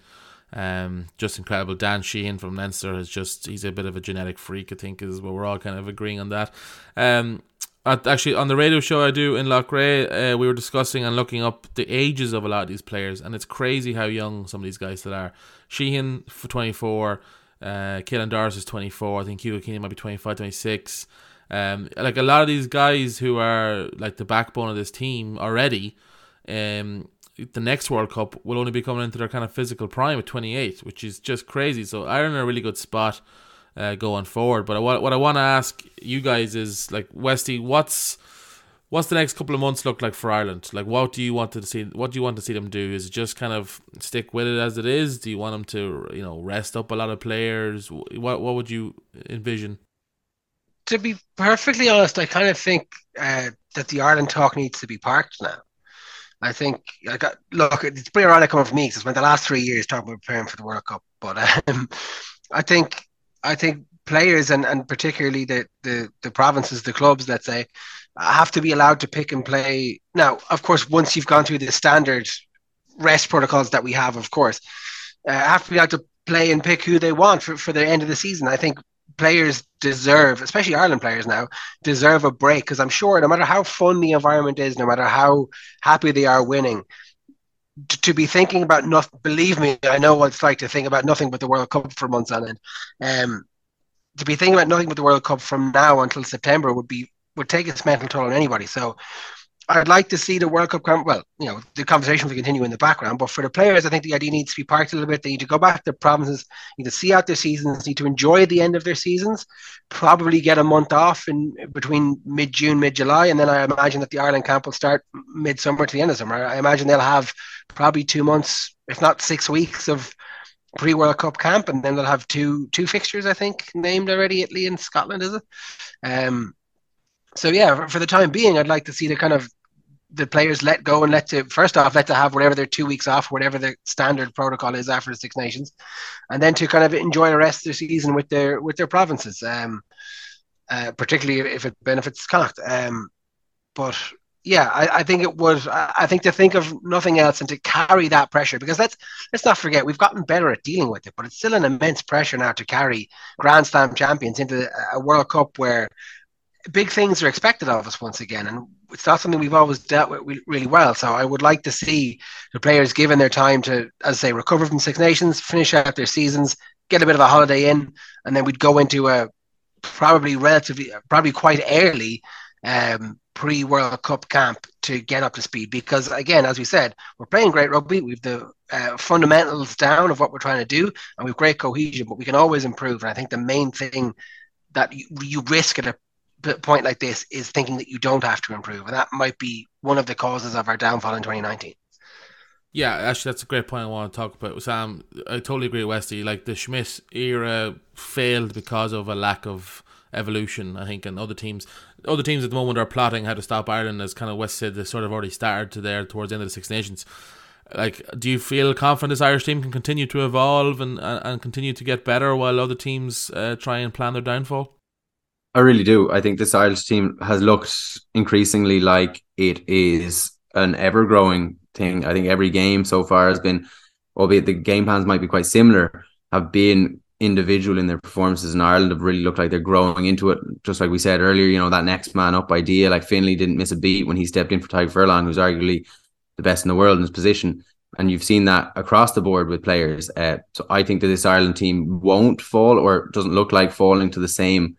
Um, just incredible. Dan Sheehan from Leinster is just, he's a bit of a genetic freak, I think, is what we're all kind of agreeing on that. Um, at, actually, on the radio show I do in Loughrea, uh, we were discussing and looking up the ages of a lot of these players, and it's crazy how young some of these guys still are. Sheehan for twenty-four, uh, Caelan Doris is twenty-four, I think Hugo Keenan might be twenty-five, twenty-six. Um, like a lot of these guys who are like the backbone of this team already, um, the next World Cup will only be coming into their kind of physical prime at twenty-eight, which is just crazy. So Ireland are in a really good spot uh, going forward. But what what I want to ask you guys is, like, Westy, what's what's the next couple of months look like for Ireland? Like, what do you want to see? What do you want to see them do? Is it just kind of stick with it as it is? Do you want them to, you know, rest up a lot of players? What what would you envision? To be perfectly honest, I kind of think uh, that the Ireland talk needs to be parked now. I think, I got, look, it's pretty ironic coming from me, because I spent the last three years talking about preparing for the World Cup. But um, I think I think players, and, and particularly the, the, the provinces, the clubs, let's say, have to be allowed to pick and play. Now, of course, once you've gone through the standard rest protocols that we have, of course, uh, have to be allowed to play and pick who they want for, for the end of the season. I think players deserve, especially Ireland players now, deserve a break, because I'm sure no matter how fun the environment is, no matter how happy they are winning, to, to be thinking about nothing, believe me, I know what it's like to think about nothing but the World Cup for months on end. Um, to be thinking about nothing but the World Cup from now until September would be would take its mental toll on anybody. So I'd like to see the World Cup come. Well, you know, the conversation will continue in the background, but for the players, I think the idea needs to be parked a little bit. They need to go back to their provinces, need to see out their seasons, need to enjoy the end of their seasons, probably get a month off in between mid-June, mid-July, and then I imagine that the Ireland camp will start mid-summer to the end of summer. I imagine they'll have probably two months, if not six weeks of pre-World Cup camp, and then they'll have two two fixtures, I think, named already, Italy and Scotland, is it? Um, So yeah, for, for the time being, I'd like to see the kind of the players let go and let to first off let to have whatever their two weeks off, whatever the standard protocol is after the Six Nations, and then to kind of enjoy the rest of their season with their with their provinces, um, uh, particularly if it benefits Connacht. Um, but yeah, I, I think it would. I think to think of nothing else and to carry that pressure, because let's let's not forget we've gotten better at dealing with it, but it's still an immense pressure now to carry Grand Slam champions into a World Cup where big things are expected of us once again, and it's not something we've always dealt with really well. So I would like to see the players given their time to, as I say, recover from Six Nations, finish out their seasons, get a bit of a holiday in, and then we'd go into a probably relatively, probably quite early um, pre-World Cup camp to get up to speed. Because again, as we said, we're playing great rugby. We've the uh, fundamentals down of what we're trying to do, and we've great cohesion, but we can always improve. And I think the main thing that you, you risk at a point like this is thinking that you don't have to improve, and that might be one of the causes of our downfall in twenty nineteen. Yeah, actually, that's a great point I want to talk about, Sam. I totally agree with Westy. Like, the Schmidt era failed because of a lack of evolution, I think, and other teams other teams at the moment are plotting how to stop Ireland, as kind of West said, they sort of already started to there towards the end of the Six Nations. Like, do you feel confident this Irish team can continue to evolve and, and, and continue to get better while other teams uh, try and plan their downfall? I really do. I think this Irish team has looked increasingly like it is an ever growing thing. I think every game so far has been, albeit the game plans might be quite similar, have been individual in their performances. In Ireland have really looked like they're growing into it. Just like we said earlier, you know, that next man up idea, like Finlay didn't miss a beat when he stepped in for Tadhg Furlong, who's arguably the best in the world in his position. And you've seen that across the board with players. Uh, so I think that this Ireland team won't fall, or doesn't look like falling to the same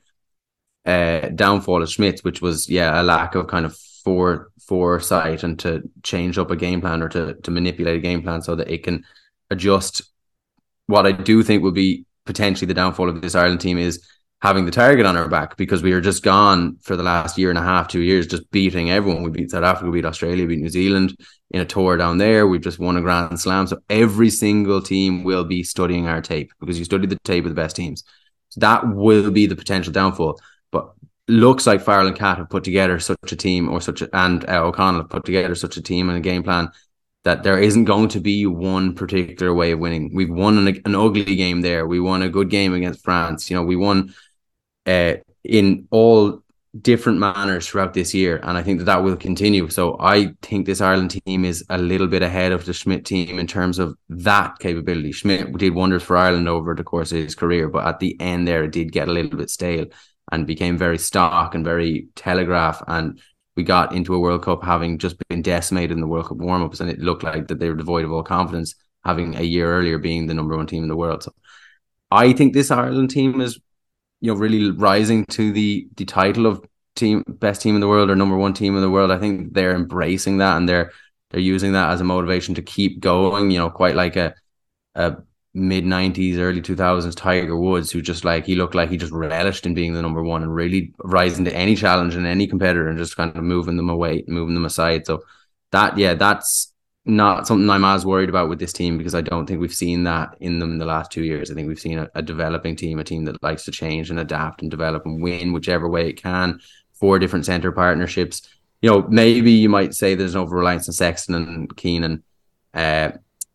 uh, downfall as Schmidt's, which was, yeah, a lack of kind of fore, foresight and to change up a game plan, or to, to manipulate a game plan so that it can adjust. What I do think will be potentially the downfall of this Ireland team is having the target on our back, because we are just gone for the last year and a half, two years, just beating everyone. We beat South Africa, we beat Australia, we beat New Zealand in a tour down there. We've just won a Grand Slam. So every single team will be studying our tape, because you study the tape of the best teams. So that will be the potential downfall. But looks like Farrell and Cat have put together such a team, or such a, and uh, O'Connell have put together such a team and a game plan that there isn't going to be one particular way of winning. We've won an, an ugly game there. We won a good game against France. You know, we won uh, in all different manners throughout this year, and I think that that will continue. So I think this Ireland team is a little bit ahead of the Schmidt team in terms of that capability. Schmidt did wonders for Ireland over the course of his career, but at the end there, it did get a little bit stale and became very stock and very telegraph, and we got into a World Cup having just been decimated in the World Cup warm-ups, and it looked like that they were devoid of all confidence, having a year earlier being the number one team in the world. So I think this Ireland team is, you know, really rising to the the title of team best team in the world, or number one team in the world. I think they're embracing that, and they're they're using that as a motivation to keep going. You know, quite like a a mid nineties, early two thousands Tiger Woods, who just like, he looked like he just relished in being the number one and really rising to any challenge and any competitor and just kind of moving them away, moving them aside. So that, yeah, that's not something I'm as worried about with this team, because I don't think we've seen that in them in the last two years. I think we've seen a, a developing team, a team that likes to change and adapt and develop and win whichever way it can. Four different centre partnerships. You know, maybe you might say there's an over-reliance on Sexton and Keenan, uh,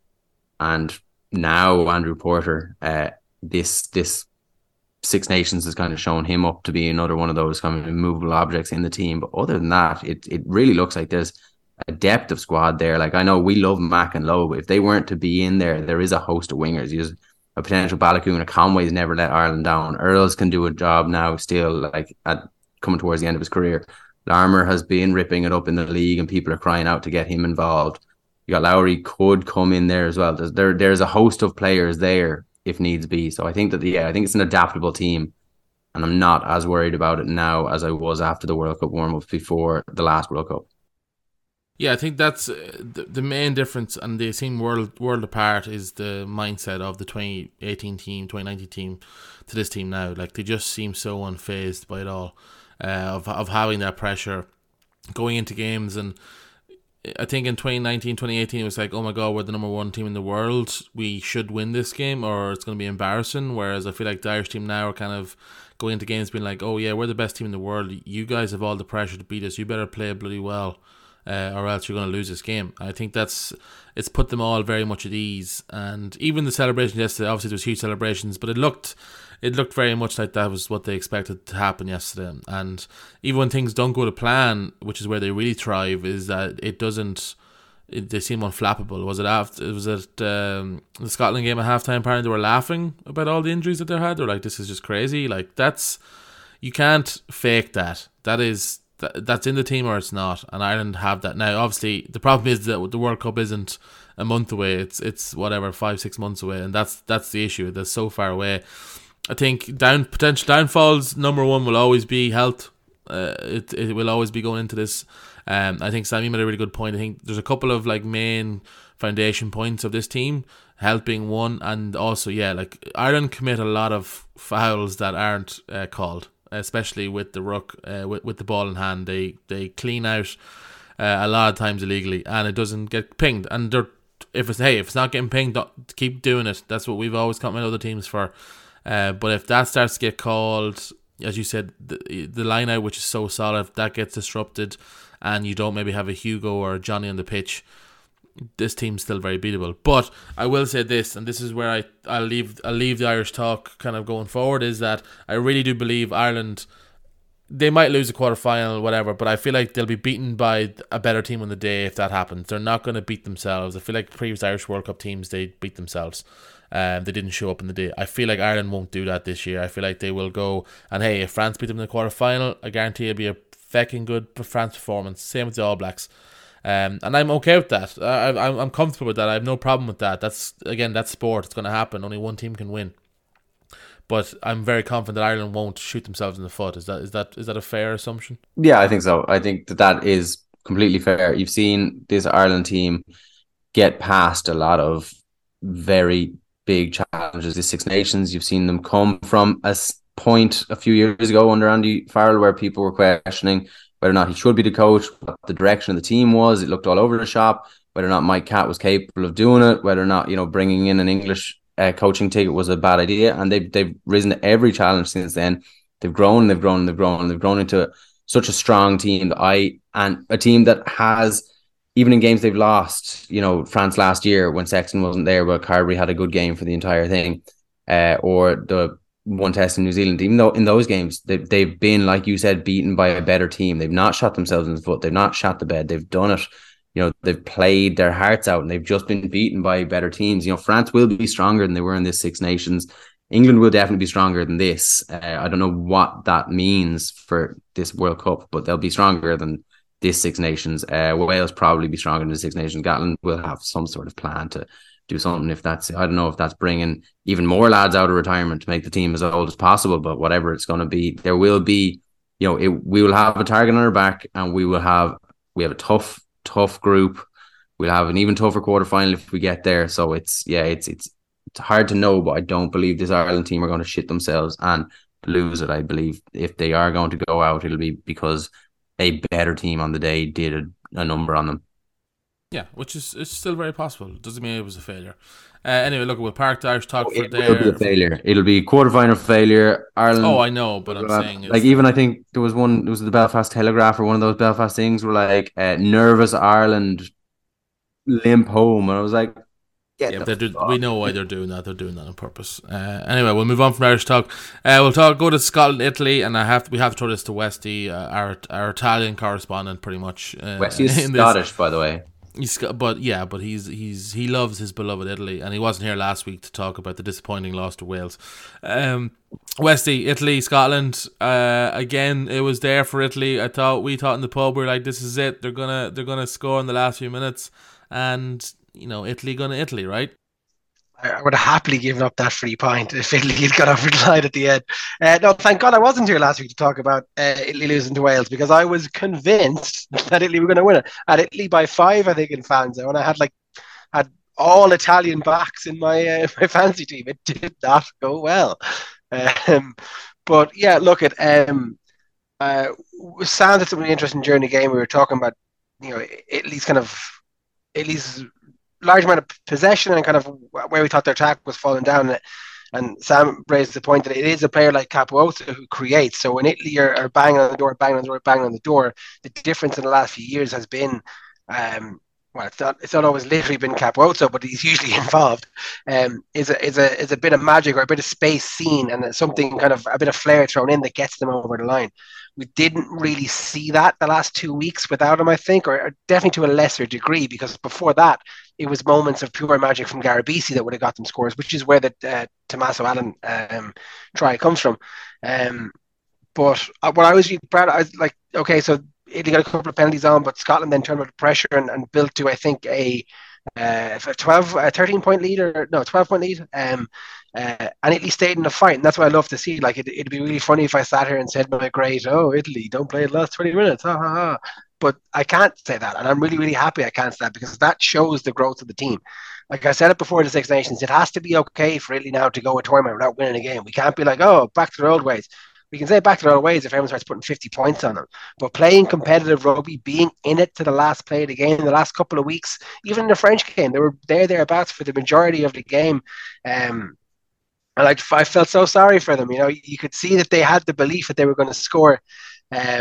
and now Andrew Porter. Uh, this this Six Nations has kind of shown him up to be another one of those kind of immovable objects in the team. But other than that, it it really looks like there's a depth of squad there. Like, I know we love Mac and Lowe, but if they weren't to be in there, there is a host of wingers. There's a potential Balakoon, a Conway's never let Ireland down. Earls can do a job now still, like at coming towards the end of his career. Larmour has been ripping it up in the league, and people are crying out to get him involved. You got Lowry could come in there as well. There's there there's a host of players there if needs be. So I think that yeah, I think it's an adaptable team, and I'm not as worried about it now as I was after the World Cup warm-ups before the last World Cup. Yeah, I think that's uh, the, the main difference, and they seem world world apart, is the mindset of the twenty eighteen team, twenty nineteen team to this team now. Like, they just seem so unfazed by it all, uh, of of having that pressure going into games. And I think in twenty nineteen, twenty eighteen, it was like, oh my God, we're the number one team in the world. We should win this game or it's going to be embarrassing. Whereas I feel like the Irish team now are kind of going into games being like, oh yeah, we're the best team in the world. You guys have all the pressure to beat us. You better play bloody well, uh, or else you're going to lose this game. I think that's it's put them all very much at ease. And even the celebrations yesterday, obviously there was huge celebrations, but it looked it looked very much like that was what they expected to happen yesterday. And even when things don't go to plan, which is where they really thrive, is that it doesn't. It, they seem unflappable. Was it after? Was it um, the Scotland game at halftime? Apparently, they were laughing about all the injuries that they had. They're like, "This is just crazy." Like, that's you can't fake that. That is that, that's in the team or it's not. And Ireland have that now. Obviously, the problem is that the World Cup isn't a month away. It's it's whatever five six months away, and that's that's the issue. That's so far away. I think down potential downfalls. Number one will always be health. Uh, it it will always be going into this. Um, I think Sammy made a really good point. I think there's a couple of like main foundation points of this team, helping one, and also yeah, like Ireland commit a lot of fouls that aren't uh, called, especially with the ruck, uh, with with the ball in hand. They they clean out uh, a lot of times illegally, and it doesn't get pinged. And they're if it's hey if it's not getting pinged, don't, keep doing it. That's what we've always complimented other teams for. Uh, but if that starts to get called, as you said, the the line out, which is so solid, if that gets disrupted, and you don't maybe have a Hugo or a Johnny on the pitch, this team's still very beatable. But I will say this, and this is where I I'll leave I'll leave the Irish talk kind of going forward, is that I really do believe Ireland they might lose a quarter final, whatever, but I feel like they'll be beaten by a better team on the day if that happens. They're not going to beat themselves. I feel like previous Irish World Cup teams, they beat themselves. Um, they didn't show up in the day. I feel like Ireland won't do that this year. I feel like they will go, and hey, if France beat them in the quarter final, I guarantee it'll be a fecking good France performance. Same with the All Blacks. Um, and I'm okay with that. I, I'm I'm comfortable with that. I have no problem with that. That's again, that's sport. It's going to happen. Only one team can win. But I'm very confident that Ireland won't shoot themselves in the foot. Is that is that is that a fair assumption? Yeah, I think so. I think that that is completely fair. You've seen this Ireland team get past a lot of very big challenges. The Six Nations, you've seen them come from a point a few years ago under Andy Farrell where people were questioning whether or not he should be the coach, what the direction of the team was. It looked all over the shop, whether or not Mike Catt was capable of doing it, whether or not, you know, bringing in an English uh, coaching ticket was a bad idea. And they've, they've risen to every challenge since then. They've grown, they've grown, they've grown, they've grown into such a strong team that I, and a team that has, even in games they've lost, you know, France last year when Sexton wasn't there, but Carberry had a good game for the entire thing, uh, or the one test in New Zealand, even though in those games they, they've been, like you said, beaten by a better team. They've not shot themselves in the foot. They've not shot the bed. They've done it. You know, they've played their hearts out and they've just been beaten by better teams. You know, France will be stronger than they were in this Six Nations. England will definitely be stronger than this. Uh, I don't know what that means for this World Cup, but they'll be stronger than this Six Nations. Uh, Wales probably be stronger than the Six Nations. Gatland will have some sort of plan to do something. If that's, I don't know if that's bringing even more lads out of retirement to make the team as old as possible, but whatever it's going to be, there will be, you know, it, we will have a target on our back, and we will have, we have a tough, tough group. We'll have an even tougher quarterfinal if we get there. So it's, yeah, it's, it's, it's hard to know, but I don't believe this Ireland team are going to shit themselves and lose it. I believe if they are going to go out, it'll be because a better team on the day did a, a number on them. Yeah, which is it's still very possible. Doesn't mean it was a failure. Uh, anyway, look, we'll park the Irish talk oh, for it there. It'll be a failure. It'll be quarterfinal failure. Ireland. Oh, I know, but I'm uh, saying like even I think there was one. It was the Belfast Telegraph or one of those Belfast things were like uh, nervous Ireland limp home, and I was like, yeah, but do, we know why they're doing that. They're doing that on purpose. Uh, anyway, we'll move on from Irish talk. Uh, we'll talk. Go to Scotland, Italy, and I have to, we have to throw this to Westy, uh, our our Italian correspondent, pretty much. Uh, Westy is Scottish, by the way. He's, but yeah, but he's he's he loves his beloved Italy, and he wasn't here last week to talk about the disappointing loss to Wales. Um, Westy, Italy, Scotland. Uh, again, it was there for Italy. I thought we thought in the pub we were like, this is it. They're gonna they're gonna score in the last few minutes, and you know, Italy gonna Italy, right? I would have happily given up that free pint if Italy had got over the line at the end. Uh, no, thank God I wasn't here last week to talk about uh, Italy losing to Wales, because I was convinced that Italy were going to win it. At Italy by five, I think, in Fanzo, and I had like had all Italian backs in my uh, my fantasy team. It did not go well. Um, but yeah, look at um, uh, Sam did something interesting during the game. We were talking about, you know, Italy's kind of Italy's large amount of possession and kind of where we thought their attack was falling down. And Sam raised the point that it is a player like Capuozzo who creates. So when Italy are, are banging on the door, banging on the door, banging on the door, the difference in the last few years has been, um, well, it's not it's not always literally been Capuozzo, but he's usually involved. Um, is a is a is a bit of magic or a bit of space seen and something kind of a bit of flair thrown in that gets them over the line. We didn't really see that the last two weeks without him, I think, or, or definitely to a lesser degree, because before that, it was moments of pure magic from Garabisi that would have got them scores, which is where the uh, Tommaso Allan um, try comes from. Um, but uh, what I was really proud of, I was like, okay, so Italy got a couple of penalties on, but Scotland then turned up the pressure and, and built to, I think, a, uh, a twelve, a thirteen point lead, or no, twelve point lead. Um, uh, and Italy stayed in the fight, and that's what I love to see. Like, it, it'd be really funny if I sat here and said, my great, oh, Italy, don't play the last twenty minutes. Ha, ha, ha. But I can't say that, and I'm really, really happy I can't say that, because that shows the growth of the team. Like I said it before the Six Nations, it has to be okay for Italy now to go a tournament without winning a game. We can't be like, oh, back to their old ways. We can say back to their old ways if everyone starts putting fifty points on them. But playing competitive rugby, being in it to the last play of the game, the last couple of weeks, even in the French game, they were there, thereabouts for the majority of the game. Um, and I, I felt so sorry for them. You know, you could see that they had the belief that they were going to score. Um,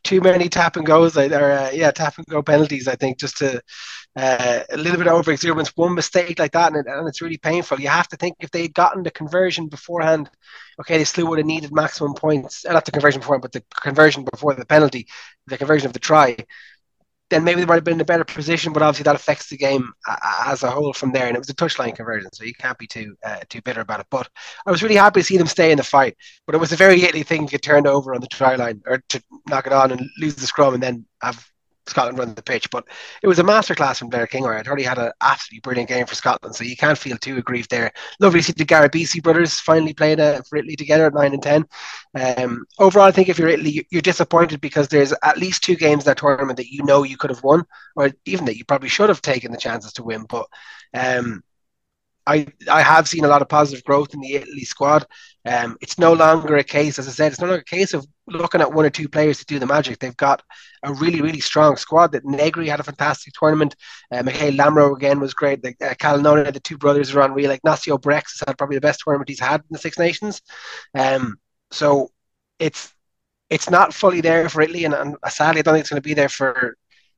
too many tap and goes, like, or uh, yeah, tap and go penalties. I think just to uh, a little bit of over exuberance, one mistake like that, and, it, and it's really painful. You have to think if they had gotten the conversion beforehand, okay, they still would have needed maximum points. Uh, not the conversion beforehand, but the conversion before the penalty, the conversion of the try. Then maybe they might have been in a better position, but obviously that affects the game as a whole from there. And it was a touchline conversion, so you can't be too uh, too bitter about it. But I was really happy to see them stay in the fight. But it was a very Italy thing to get turned over on the try line, or to knock it on and lose the scrum and then have Scotland run the pitch. But it was a masterclass from Blair Kinghorn. I thought he had an absolutely brilliant game for Scotland, so you can't feel too aggrieved there. Lovely to see the Garabisi brothers finally playing uh, for Italy together at nine and ten. Um, overall, I think if you're Italy, you're disappointed because there's at least two games in that tournament that you know you could have won, or even that you probably should have taken the chances to win. But um, I I have seen a lot of positive growth in the Italy squad. Um, it's no longer a case, as I said, it's no longer a case of looking at one or two players to do the magic. They've got a really, really strong squad. That Negri had a fantastic tournament. Uh, Michael Lamro again was great. The, uh, Calanona, the two brothers are unreal. Like Ignacio Brex has had probably the best tournament he's had in the Six Nations. Um, so it's it's not fully there for Italy, and, and sadly, I don't think it's going to be there for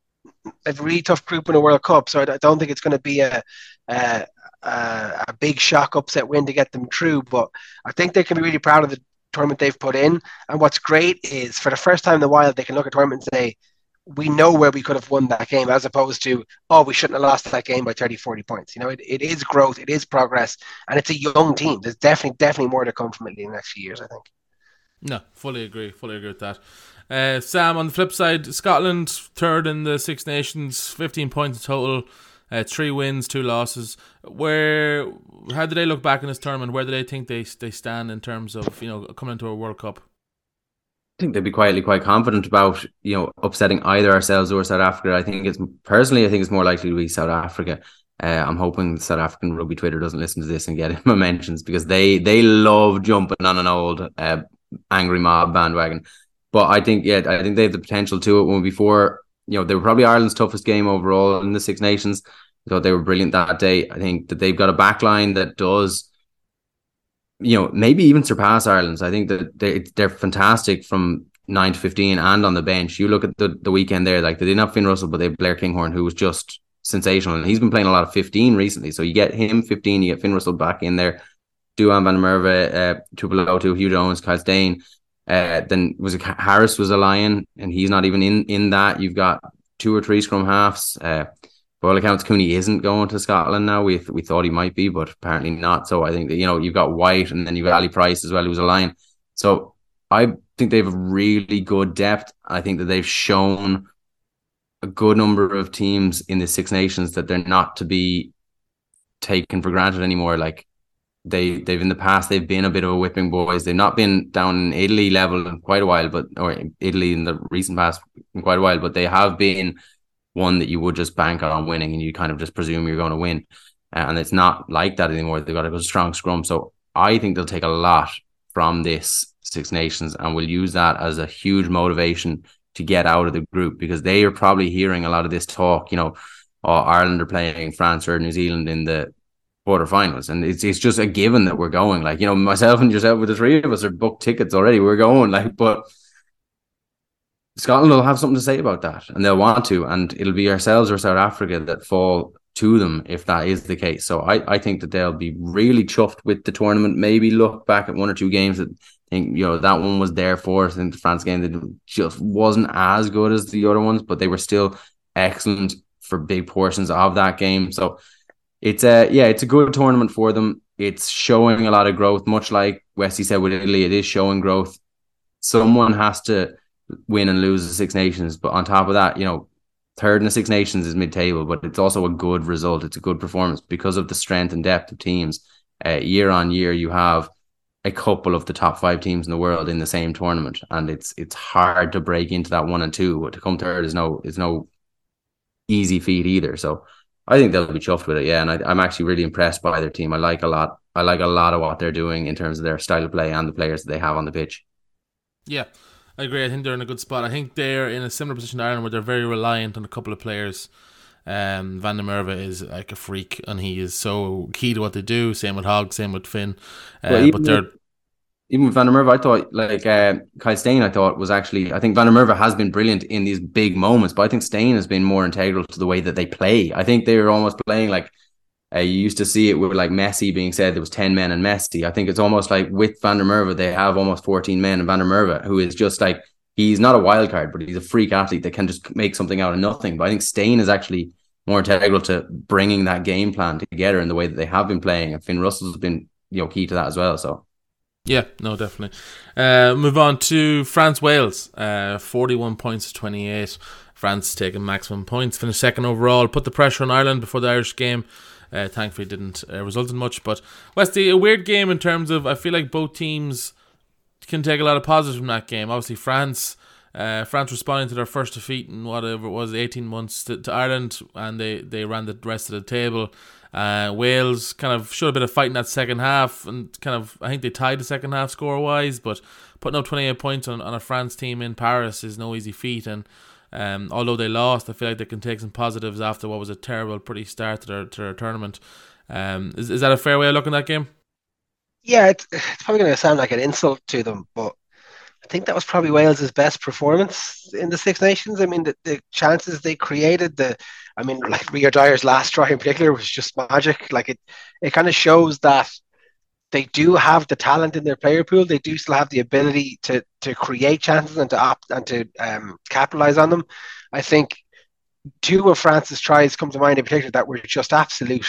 a really tough group in a World Cup. So I, I don't think it's going to be a, a Uh, a big shock upset win to get them through, but I think they can be really proud of the tournament they've put in. And what's great is for the first time in a while they can look at tournament and say, we know where we could have won that game, as opposed to, oh, we shouldn't have lost that game by thirty, forty points. You know, it, it is growth, it is progress, and it's a young team. There's definitely definitely more to come from it in the next few years, I think. No, fully agree fully agree with that. uh, Sam, on the flip side, Scotland third in the Six Nations, fifteen points in total. Uh, three wins, two losses. Where, how do they look back in this tournament? Where do they think they they stand in terms of, you know, coming into a World Cup? I think they'd be quietly quite confident about, you know, upsetting either ourselves or South Africa. I think it's personally, I think it's more likely to be South Africa. Uh, I'm hoping South African rugby Twitter doesn't listen to this and get my mentions, because they they love jumping on an old uh, angry mob bandwagon. But I think, yeah, I think they have the potential to it. When before, you know, they were probably Ireland's toughest game overall in the Six Nations. I thought they were brilliant that day. I think that they've got a backline that does, you know, maybe even surpass Ireland's. I think that they, they're fantastic from nine to fifteen and on the bench. You look at the, the weekend there, like they didn't have Finn Russell, but they have Blair Kinghorn, who was just sensational. And he's been playing a lot of fifteen recently. So you get him fifteen, you get Finn Russell back in there, Duhan van der Merwe, uh, Tupelotu, Hugh Jones, Kyle Stain. Uh, then was it Harris was a Lion, and he's not even in, in that. You've got two or three scrum halves. Uh, by all accounts, Cooney isn't going to Scotland now. We we thought he might be, but apparently not. So I think that, you know, you've got White, and then you've got Ali Price as well, who's a Lion. So I think they have really good depth. I think that they've shown a good number of teams in the Six Nations that they're not to be taken for granted anymore. Like they they've in the past they've been a bit of a whipping boys. They've not been down in Italy level in quite a while, but or Italy in the recent past in quite a while, but they have been one that you would just bank on winning, and you kind of just presume you're going to win. And it's not like that anymore. They've got a strong scrum. So I think they'll take a lot from this Six Nations and will use that as a huge motivation to get out of the group, because they are probably hearing a lot of this talk, you know, oh, Ireland are playing France or New Zealand in the quarterfinals, and it's it's just a given that we're going. Like, you know, myself and yourself, with the three of us are booked tickets already. We're going, like, but Scotland will have something to say about that, and they'll want to, and it'll be ourselves or South Africa that fall to them if that is the case. So I, I think that they'll be really chuffed with the tournament. Maybe look back at one or two games that think, you know, that one was there for us. In the France game, that just wasn't as good as the other ones, but they were still excellent for big portions of that game. So it's a yeah, it's a good tournament for them. It's showing a lot of growth, much like Westy said with Italy. It is showing growth. Someone has to win and lose the Six Nations, but on top of that, you know, third in the Six Nations is mid-table, but it's also a good result. It's a good performance because of the strength and depth of teams. Uh, year on year, you have a couple of the top five teams in the world in the same tournament, and it's it's hard to break into that one and two. But to come third is no is no easy feat either. So I think they'll be chuffed with it, yeah. And I, I'm actually really impressed by their team. I like a lot. I like a lot of what they're doing in terms of their style of play and the players that they have on the pitch. Yeah, I agree. I think they're in a good spot. I think they're in a similar position to Ireland, where they're very reliant on a couple of players. Um, Van der Merwe is like a freak, and he is so key to what they do. Same with Hogg, same with Finn. Uh, well, but they're even with Van der Merwe, I thought like uh, Kyle Steyn, I thought was actually, I think Van der Merwe has been brilliant in these big moments, but I think Steyn has been more integral to the way that they play. I think they were almost playing like, uh, you used to see it with like Messi being said there was ten men and Messi. I think it's almost like with Van der Merwe, they have almost fourteen men, and Van der Merwe, who is just like, he's not a wild card, but he's a freak athlete that can just make something out of nothing. But I think Steyn is actually more integral to bringing that game plan together in the way that they have been playing. And Finn Russell's been, you know, key to that as well. So. Yeah, no, definitely. Uh, move on to France-Wales. Uh, forty-one points to twenty-eight. France taking maximum points. Finished second overall. Put the pressure on Ireland before the Irish game. Uh, thankfully, didn't uh, result in much. But Westy, a weird game in terms of, I feel like both teams can take a lot of positives from that game. Obviously, France... Uh, France responding to their first defeat in whatever it was, eighteen months to, to Ireland, and they, they ran the rest of the table. Uh, Wales kind of showed a bit of fight in that second half, and kind of, I think they tied the second half score wise, but putting up twenty-eight points on, on a France team in Paris is no easy feat. And um, although they lost, I feel like they can take some positives after what was a terrible, pretty start to their, to their tournament. Um, is, is that a fair way of looking at that game? Yeah, it's, it's probably going to sound like an insult to them, but I think that was probably Wales's best performance in the Six Nations. I mean, the, the chances they created, the, I mean, like Rio Dyer's last try in particular was just magic. Like it, it kind of shows that they do have the talent in their player pool. They do still have the ability to to create chances and to opt and to um, capitalize on them. I think two of France's tries come to mind in particular that were just absolute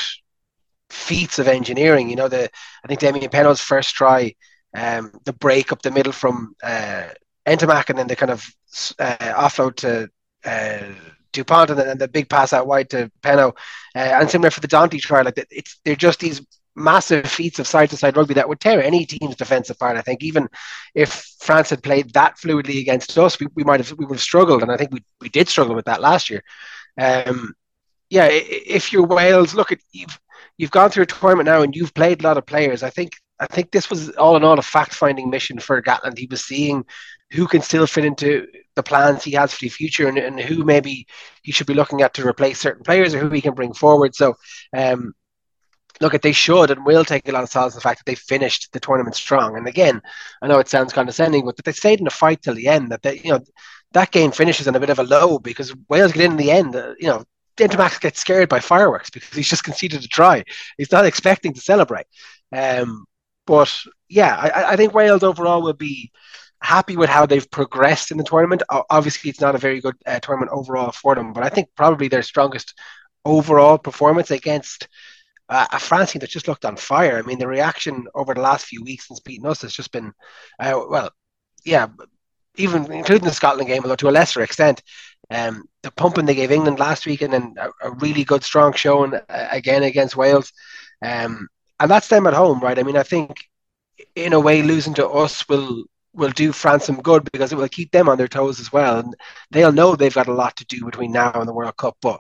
feats of engineering. You know, the I think Damien Penaud's first try. Um, the break up the middle from uh, Ntamack, and then the kind of uh, offload to uh, Dupont, and then and the big pass out wide to Penaud, uh, and similar for the Dante try. Like it's they're just these massive feats of side to side rugby that would tear any team's defense apart. I think even if France had played that fluidly against us, we, we might have we would have struggled, and I think we we did struggle with that last year. Um, yeah, if you're Wales, look at you've you've gone through a tournament now and you've played a lot of players. I think. I think this was all in all a fact-finding mission for Gatland. He was seeing who can still fit into the plans he has for the future, and, and who maybe he should be looking at to replace certain players, or who he can bring forward. So, um, look, at they should and will take a lot of solace in the fact that they finished the tournament strong. And again, I know it sounds condescending, but that they stayed in the fight till the end. That they, you know, that game finishes on a bit of a low because Wales get in, in the end. Uh, you know, Ntamack gets scared by fireworks because he's just conceded a try. He's not expecting to celebrate. Um, But yeah, I, I think Wales overall will be happy with how they've progressed in the tournament. Obviously, it's not a very good uh, tournament overall for them, but I think probably their strongest overall performance against uh, a France team that just looked on fire. I mean, the reaction over the last few weeks since beating us has just been, uh, well, yeah, even including the Scotland game, although to a lesser extent. Um, the pumping they gave England last week, and then a, a really good, strong showing uh, again against Wales. Um, And that's them at home, right? I mean, I think in a way losing to us will will do France some good because it will keep them on their toes as well. And they'll know they've got a lot to do between now and the World Cup. But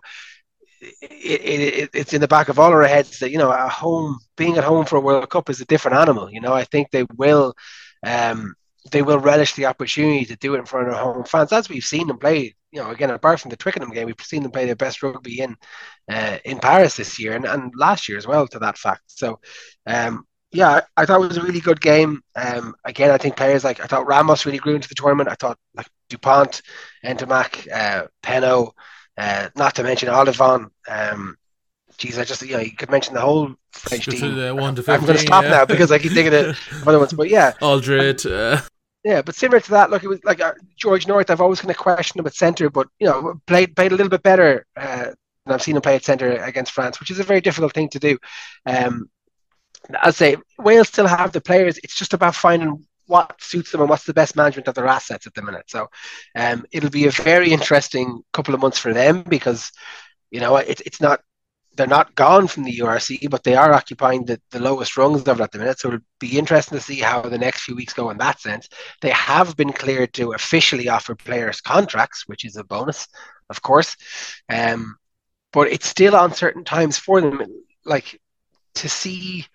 it, it, it, it's in the back of all our heads that, you know, at home, being at home for a World Cup is a different animal. You know, I think they will um, they will relish the opportunity to do it in front of their home fans, as we've seen them play. You know, again, apart from the Twickenham game, we've seen them play their best rugby in uh, in Paris this year, and, and last year as well, to that fact. So, um, yeah, I, I thought it was a really good game. Um, again, I think players like, I thought Ramos really grew into the tournament. I thought like Dupont, Ntamack, uh, Penaud, uh, not to mention Olivon. Um, geez, I just, you know, you could mention the whole French team. To one to I'm going to stop yeah. now because I keep thinking of other ones. But yeah. Aldred. Uh... Yeah, but similar to that, look, it was like uh, George North. I've always kind of questioned him at centre, but you know, played played a little bit better. Uh, and I've seen him play at centre against France, which is a very difficult thing to do. Um, I'll say Wales still have the players. It's just about finding what suits them and what's the best management of their assets at the minute. So, um, it'll be a very interesting couple of months for them because, you know, it's it's not. They're not gone from the U R C, but they are occupying the, the lowest rungs of it at the minute. So it'll be interesting to see how the next few weeks go in that sense. They have been cleared to officially offer players contracts, which is a bonus, of course. Um, but it's still uncertain times for them. Like, to see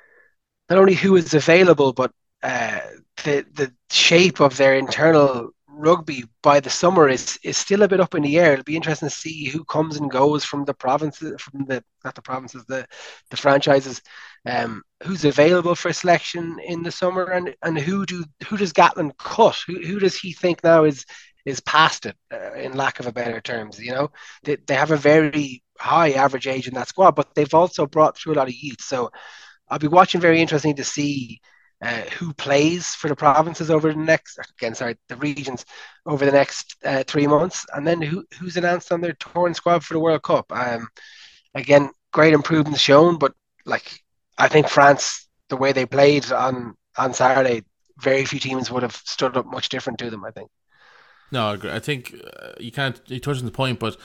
not only who is available, but uh, the the shape of their internal rugby by the summer is is still a bit up in the air. It'll be interesting to see who comes and goes from the provinces, from the not the provinces, the the franchises, um, who's available for selection in the summer, and and who do who does Gatlin cut? Who who does he think now is is past it, uh, in lack of a better terms? You know, they they have a very high average age in that squad, but they've also brought through a lot of youth. So I'll be watching very interesting to see uh, who plays for the provinces over the next, again, sorry, the regions over the next uh, three months, and then who who's announced on their touring squad for the World Cup. Um, again, great improvements shown, but like I think France, the way they played on on Saturday, very few teams would have stood up much different to them, I think. No, I agree. I think uh, you can't. You touched on the point, but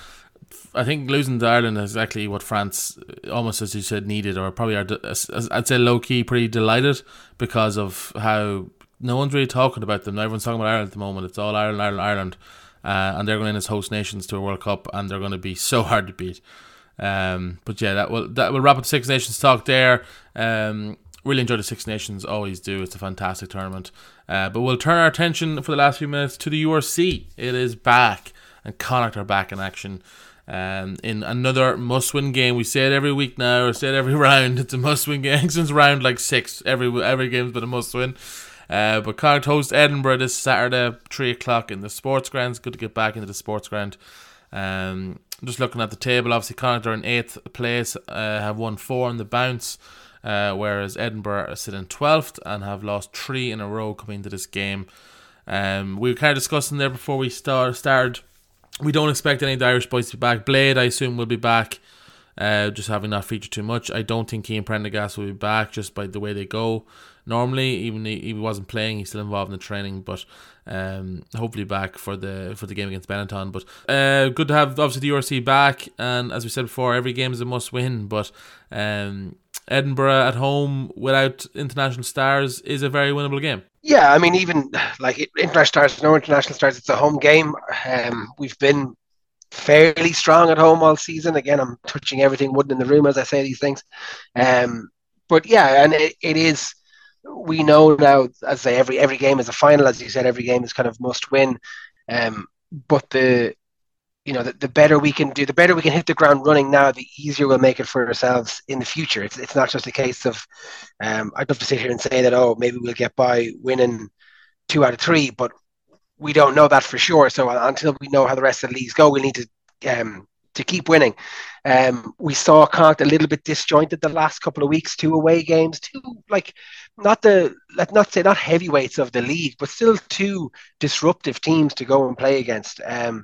I think losing to Ireland is exactly what France, almost as you said, needed, or probably are. I'd say low key, pretty delighted because of how no one's really talking about them. Everyone's talking about Ireland at the moment. It's all Ireland, Ireland, Ireland, uh, and they're going in as host nations to a World Cup, and they're going to be so hard to beat. Um, but yeah, that will that will wrap up Six Nations talk there. Um, really enjoy the Six Nations, always do. It's a fantastic tournament. Uh, but we'll turn our attention for the last few minutes to the U R C. It is back, and Connacht are back in action. Um, in another must-win game. We say it every week now, or say it every round. It's a must-win game since round like six. Every every game's been a must-win. Uh, but Connacht host Edinburgh this Saturday, three o'clock in the Sports Ground. It's good to get back into the Sports Ground. Um, just looking at the table, obviously Connacht are in eighth place, uh, have won four on the bounce, uh, whereas Edinburgh sit in twelfth and have lost three in a row coming into this game. Um, we were kind of discussing there before we start, started. We don't expect any of the Irish boys to be back. Blade, I assume, will be back, uh, just having not featured too much. I don't think Cian Prendergast will be back, just by the way they go. Normally, even if he wasn't playing, he's still involved in the training, but um, hopefully back for the for the game against Benetton. But uh, good to have, obviously, the U R C back, and as we said before, every game is a must-win, but um, Edinburgh at home without international stars is a very winnable game. Yeah, I mean, even like international stars, no international stars, it's a home game. Um, we've been fairly strong at home all season. Again, I'm touching everything wooden in the room as I say these things. Um, but yeah, and it, it is, we know now, as I say, every every game is a final. As you said, every game is kind of must win. Um, but the you know the, the better we can do, the better we can hit the ground running now, the easier we'll make it for ourselves in the future. It's it's not just a case of um, I'd love to sit here and say that, oh, maybe we'll get by winning two out of three, but we don't know that for sure. So until we know how the rest of the leagues go, we need to um, to keep winning. Um, we saw Connacht a little bit disjointed the last couple of weeks, two away games, two like not the let not say not heavyweights of the league, but still two disruptive teams to go and play against. Um,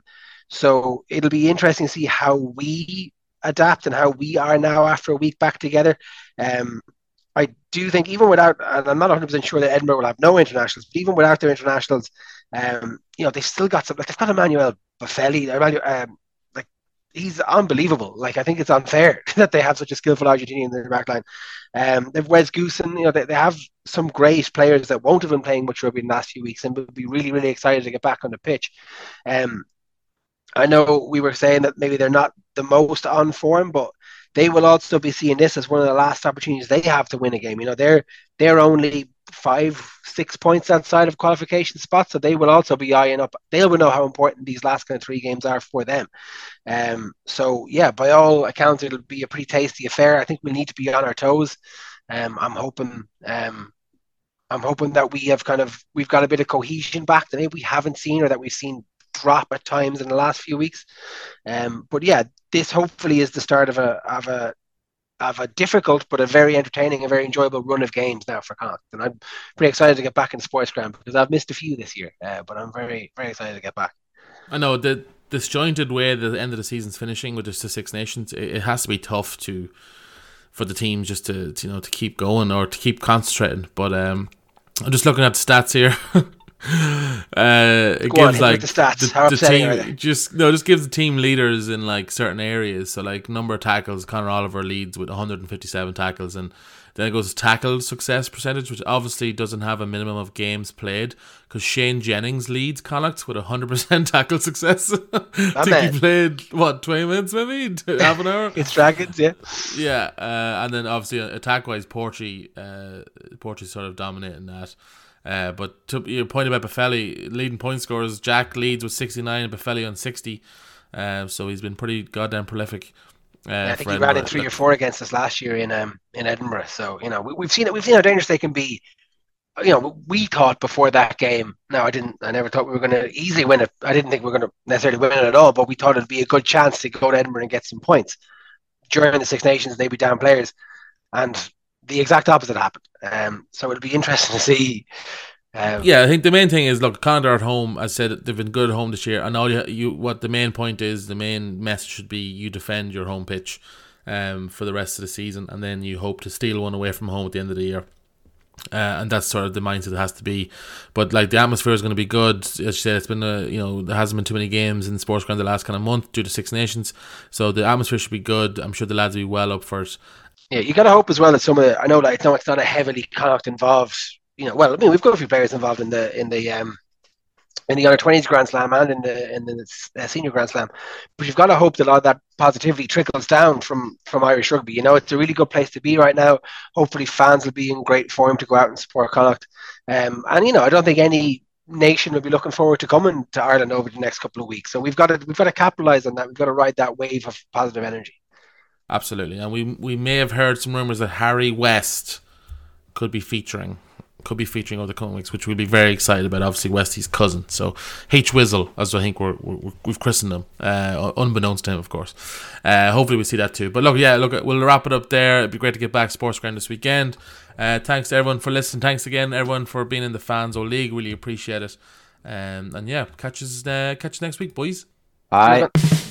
so it'll be interesting to see how we adapt and how we are now after a week back together. Um, I do think even without, and I'm not one hundred percent sure that Edinburgh will have no internationals, but even without their internationals, um, you know, they've still got some, like they've got Emmanuel Boffelli, um, like he's unbelievable. Like I think it's unfair that they have such a skillful Argentinian in their back line. Um, they've Wes Goosen, you know, they, they have some great players that won't have been playing much rugby in the last few weeks and would be really, really excited to get back on the pitch. Um, I know we were saying that maybe they're not the most on form, but they will also be seeing this as one of the last opportunities they have to win a game. You know, they're they're only five, six points outside of qualification spots, so they will also be eyeing up. They will know how important these last kind of three games are for them. Um, so yeah, by all accounts, it'll be a pretty tasty affair. I think we need to be on our toes. Um, I'm hoping, um, I'm hoping that we have kind of we've got a bit of cohesion back that maybe we haven't seen, or that we've seen drop at times in the last few weeks. Um, but yeah, this hopefully is the start of a of a of a difficult but a very entertaining and very enjoyable run of games now for Connacht. And I'm pretty excited to get back in Sports Ground because I've missed a few this year, uh, but I'm very, very excited to get back. I know the disjointed way the end of the season's finishing with just the Six Nations, it, it has to be tough to for the teams just to, to you know to keep going or to keep concentrating. But um, I'm just looking at the stats here. uh, it Go gives on, like the stats. the, How the upsetting team are they? just no just gives the team leaders in like certain areas. So like number of tackles, Conor Oliver leads with one hundred fifty-seven tackles, and then it goes to tackle success percentage, which obviously doesn't have a minimum of games played because Shane Jennings leads Connacht with one hundred percent tackle success. I think he played what twenty minutes maybe half an hour. It's Dragons, yeah, yeah, uh, and then obviously attack wise, Porty, uh, Porty's sort of dominating that. Uh, but to your point about Boffelli, leading point scorers, Jack leads with sixty-nine and Boffelli on sixty. Uh, so he's been pretty goddamn prolific. Uh, yeah, I think he Edinburgh. ran in three or four against us last year in um in Edinburgh. So you know we, we've seen it. We've seen how dangerous they can be. You know, we thought before that game. No, I didn't. I never thought we were going to easily win it. I didn't think we were going to necessarily win it at all. But we thought it'd be a good chance to go to Edinburgh and get some points. During the Six Nations, they'd be down players, and the exact opposite happened. Um, so it'll be interesting to see. Um, yeah, I think the main thing is, look, Connacht at home. As I said, they've been good at home this year, and all you, you, what the main point is, the main message should be you defend your home pitch um, for the rest of the season, and then you hope to steal one away from home at the end of the year. Uh, and that's sort of the mindset it has to be. But like the atmosphere is going to be good. As you said, it's been a, you know, there hasn't been too many games in the sports ground the last kind of month due to Six Nations, so the atmosphere should be good. I'm sure the lads will be well up for it. Yeah, you got to hope as well that some of the, I know like it's not, it's not a heavily Connacht involved. You know, well, I mean we've got a few players involved in the in the um in the under twenties Grand Slam and in the in the uh, senior Grand Slam, but you've got to hope that a lot of that positivity trickles down from from Irish rugby. You know, it's a really good place to be right now. Hopefully, fans will be in great form to go out and support Connacht. Um, and you know, I don't think any nation will be looking forward to coming to Ireland over the next couple of weeks. So we've got to we've got to capitalise on that. We've got to ride that wave of positive energy. Absolutely, and we we may have heard some rumours that Harry West could be featuring. Could be featuring over the coming weeks, which we'll be very excited about. Obviously, Westie's cousin, so H Wizzle, as I think we're, we're we've christened him, uh, unbeknownst to him, of course. Uh, hopefully, we see that too. But look, yeah, look, we'll wrap it up there. It'd be great to get back Sports Ground this weekend. Uh, thanks to everyone for listening. Thanks again, everyone, for being in the Fans O League. Really appreciate it. Um, and yeah, catch us uh, catch you next week, boys. Bye.